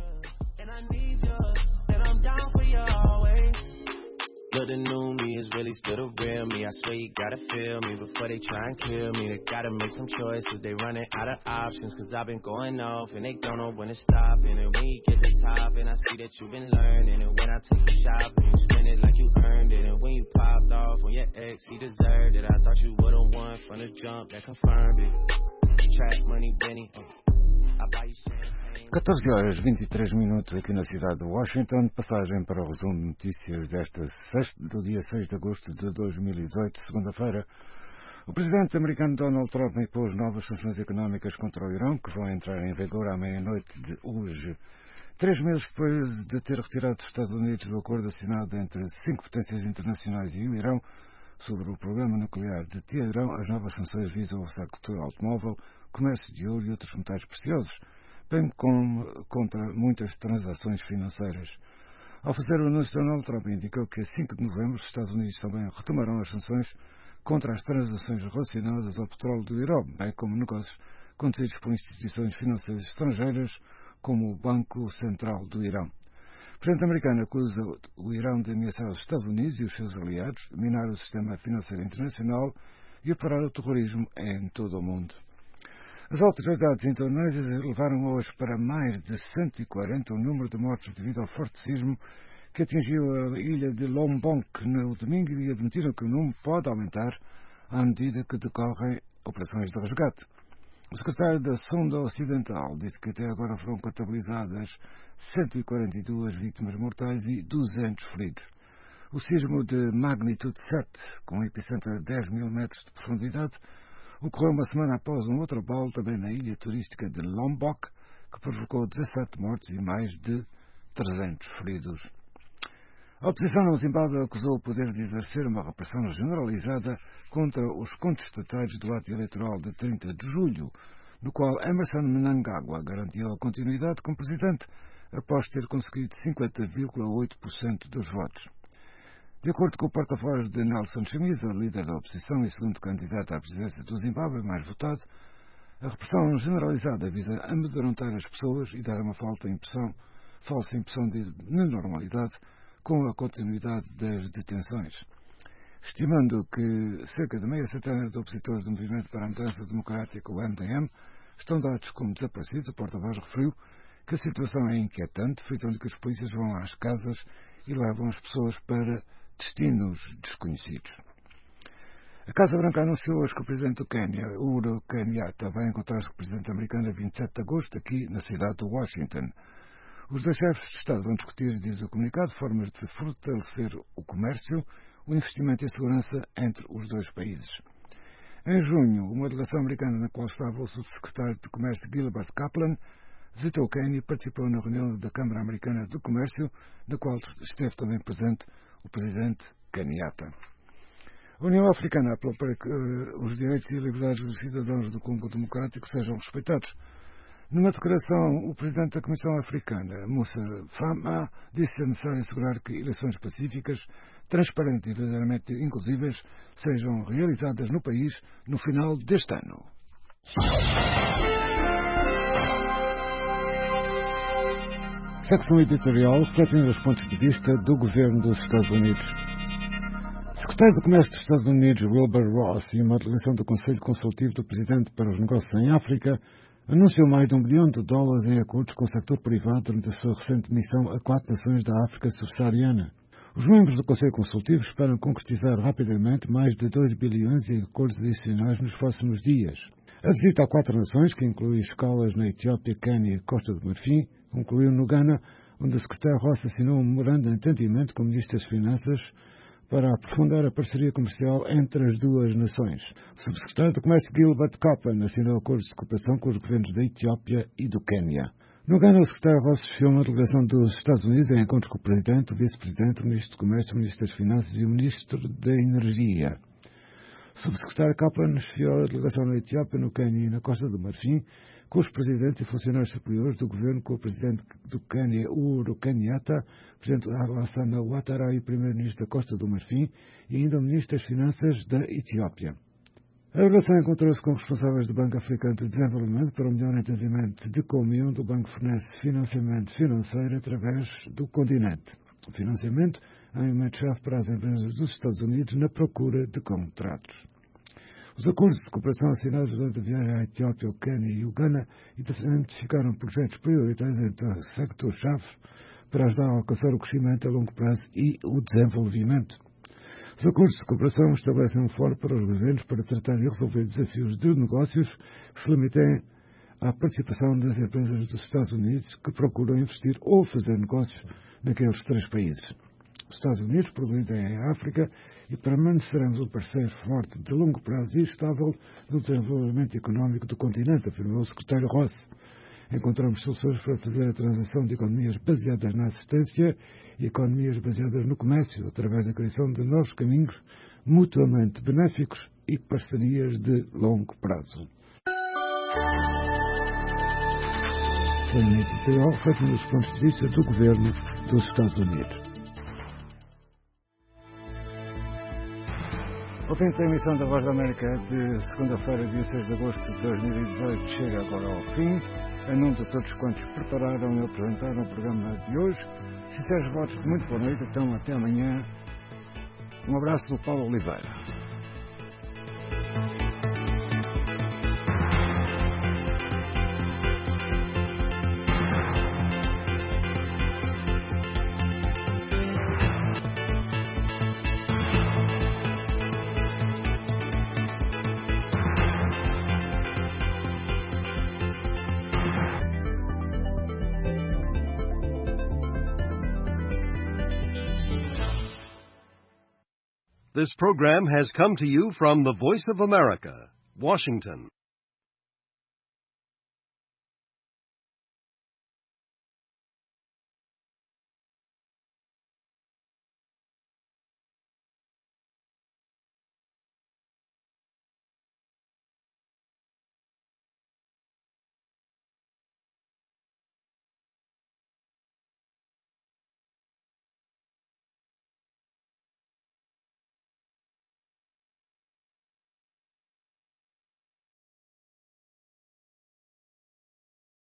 But the new me is really still the real me. I swear you gotta feel me before they try and kill me. They gotta make some choices, they running out of options. Cause I've been going off and they don't know when to stop. And then when you get the top and I see that you've been learning. And when I take you shopping, you spend it like you earned it. And when you popped off on your ex, he deserved it. I thought you would've won from the jump, that confirmed it. Track money, Benny, uh, I buy you champagne. catorze horas e vinte e três minutos aqui na cidade de Washington. Passagem para o resumo de notícias desta sexta, do dia seis de agosto de dois mil e dezoito, segunda-feira. O presidente americano Donald Trump impôs novas sanções económicas contra o Irão, que vão entrar em vigor à meia-noite de hoje. Três meses depois de ter retirado os Estados Unidos do acordo assinado entre cinco potências internacionais e o Irão sobre o programa nuclear de Teherão, as novas sanções visam o sector automóvel, comércio de ouro e outros metais preciosos, bem como contra muitas transações financeiras. Ao fazer o anúncio, Donald Trump indicou que a cinco de novembro os Estados Unidos também retomarão as sanções contra as transações relacionadas ao petróleo do Irão, bem como negócios conduzidos por instituições financeiras estrangeiras como o Banco Central do Irão. O presidente americano acusa o Irão de ameaçar os Estados Unidos e os seus aliados, minar o sistema financeiro internacional e operar o terrorismo em todo o mundo. As autoridades indonésias elevaram hoje para mais de cento e quarenta o número de mortos devido ao forte sismo que atingiu a ilha de Lombok no domingo e admitiram que o número pode aumentar à medida que decorrem operações de resgate. O secretário da Sonda Ocidental disse que até agora foram contabilizadas cento e quarenta e duas vítimas mortais e duzentos feridos. O sismo de magnitude sete, com epicentro a dez mil metros de profundidade, ocorreu uma semana após um outro abalo também na ilha turística de Lombok, que provocou dezassete mortos e mais de trezentos feridos. A oposição no Zimbábue acusou o poder de exercer uma repressão generalizada contra os contestatários do ato eleitoral de trinta de julho, no qual Emmerson Mnangagwa garantiu a continuidade como presidente após ter conseguido cinquenta vírgula oito por cento dos votos. De acordo com o porta-voz de Nelson Chamisa, líder da oposição e segundo candidato à presidência do Zimbábue mais votado, a repressão generalizada visa amedrontar as pessoas e dar uma falsa impressão, falsa impressão de normalidade com a continuidade das detenções. Estimando que cerca de meia centena de opositores do Movimento para a Mudança Democrática, o M D M, estão dados como desaparecidos, o porta-voz referiu que a situação é inquietante, frisando que os polícias vão às casas e levam as pessoas para destinos desconhecidos. A Casa Branca anunciou hoje que o presidente do Quênia, Uhuru Kenyatta, vai encontrar-se com o presidente americano a vinte e sete de agosto, aqui na cidade de Washington. Os dois chefes de Estado vão discutir, diz o comunicado, formas de fortalecer o comércio, o investimento e a segurança entre os dois países. Em junho, uma delegação americana na qual estava o subsecretário de Comércio Gilbert Kaplan visitou o Quênia e participou na reunião da Câmara Americana do Comércio, na qual esteve também presente o presidente Kenyatta. A União Africana apelou para que uh, os direitos e liberdades dos cidadãos do Congo Democrático sejam respeitados. Numa declaração, o presidente da Comissão Africana, Moussa Fama, disse ser necessário assegurar que eleições pacíficas, transparentes e verdadeiramente inclusivas sejam realizadas no país no final deste ano. Secção editorial refletindo os pontos de vista do governo dos Estados Unidos. O secretário do Comércio dos Estados Unidos, Wilbur Ross, e uma delegação do Conselho Consultivo do Presidente para os Negócios em África, anunciou mais de um bilhão de dólares em acordos com o setor privado durante a sua recente missão a quatro nações da África subsaariana. Os membros do Conselho Consultivo esperam concretizar rapidamente mais de dois bilhões em acordos adicionais nos próximos dias. A visita a quatro nações, que inclui escolas na Etiópia, Quênia e Costa do Marfim, concluiu no Ghana, onde o secretário Ross assinou um memorando de entendimento com o Ministro das Finanças para aprofundar a parceria comercial entre as duas nações. O subsecretário do Comércio Gilbert Kaplan assinou acordos de cooperação com os governos da Etiópia e do Quênia. No Ghana, o secretário Ross desfiou uma delegação dos Estados Unidos em encontros com o Presidente, o Vice-Presidente, o Ministro do Comércio, o Ministro das Finanças e o Ministro da Energia. O subsecretário Kaplan desfiou a delegação na Etiópia, no Quênia e na Costa do Marfim, com os presidentes e funcionários superiores do governo, com o presidente do Quênia, Uhuru Kenyatta, o presidente Alassane Ouattara e o primeiro-ministro da Costa do Marfim, e ainda o ministro das Finanças da Etiópia. A delegação encontrou-se com responsáveis do Banco Africano de Desenvolvimento para o melhor entendimento de como o banco fornece financiamento financeiro através do continente. O financiamento é um elemento-chave para as empresas dos Estados Unidos na procura de contratos. Os acordos de cooperação assinados durante a viagem à Etiópia, o Quênia e o Ghana identificaram projetos prioritários entre sectores-chave para ajudar a alcançar o crescimento a longo prazo e o desenvolvimento. Os acordos de cooperação estabelecem um fórum para os governos para tratar e resolver desafios de negócios que se limitem à participação das empresas dos Estados Unidos que procuram investir ou fazer negócios naqueles três países. Os Estados Unidos progridem em África e permaneceremos um parceiro forte de longo prazo e estável no desenvolvimento económico do continente, afirmou o secretário Ross. Encontramos soluções para fazer a transição de economias baseadas na assistência e economias baseadas no comércio, através da criação de novos caminhos mutuamente benéficos e parcerias de longo prazo. Foi um editorial feito nos pontos de vista do governo dos Estados Unidos. Ouvintes, a emissão da Voz da América de segunda-feira, dia seis de agosto de dois mil e dezoito, chega agora ao fim. Em nome de todos quantos prepararam e apresentaram o programa de hoje, sinceros votos de muito boa noite, então até amanhã. Um abraço do Paulo Oliveira. This program has come to you from the Voice of America, Washington.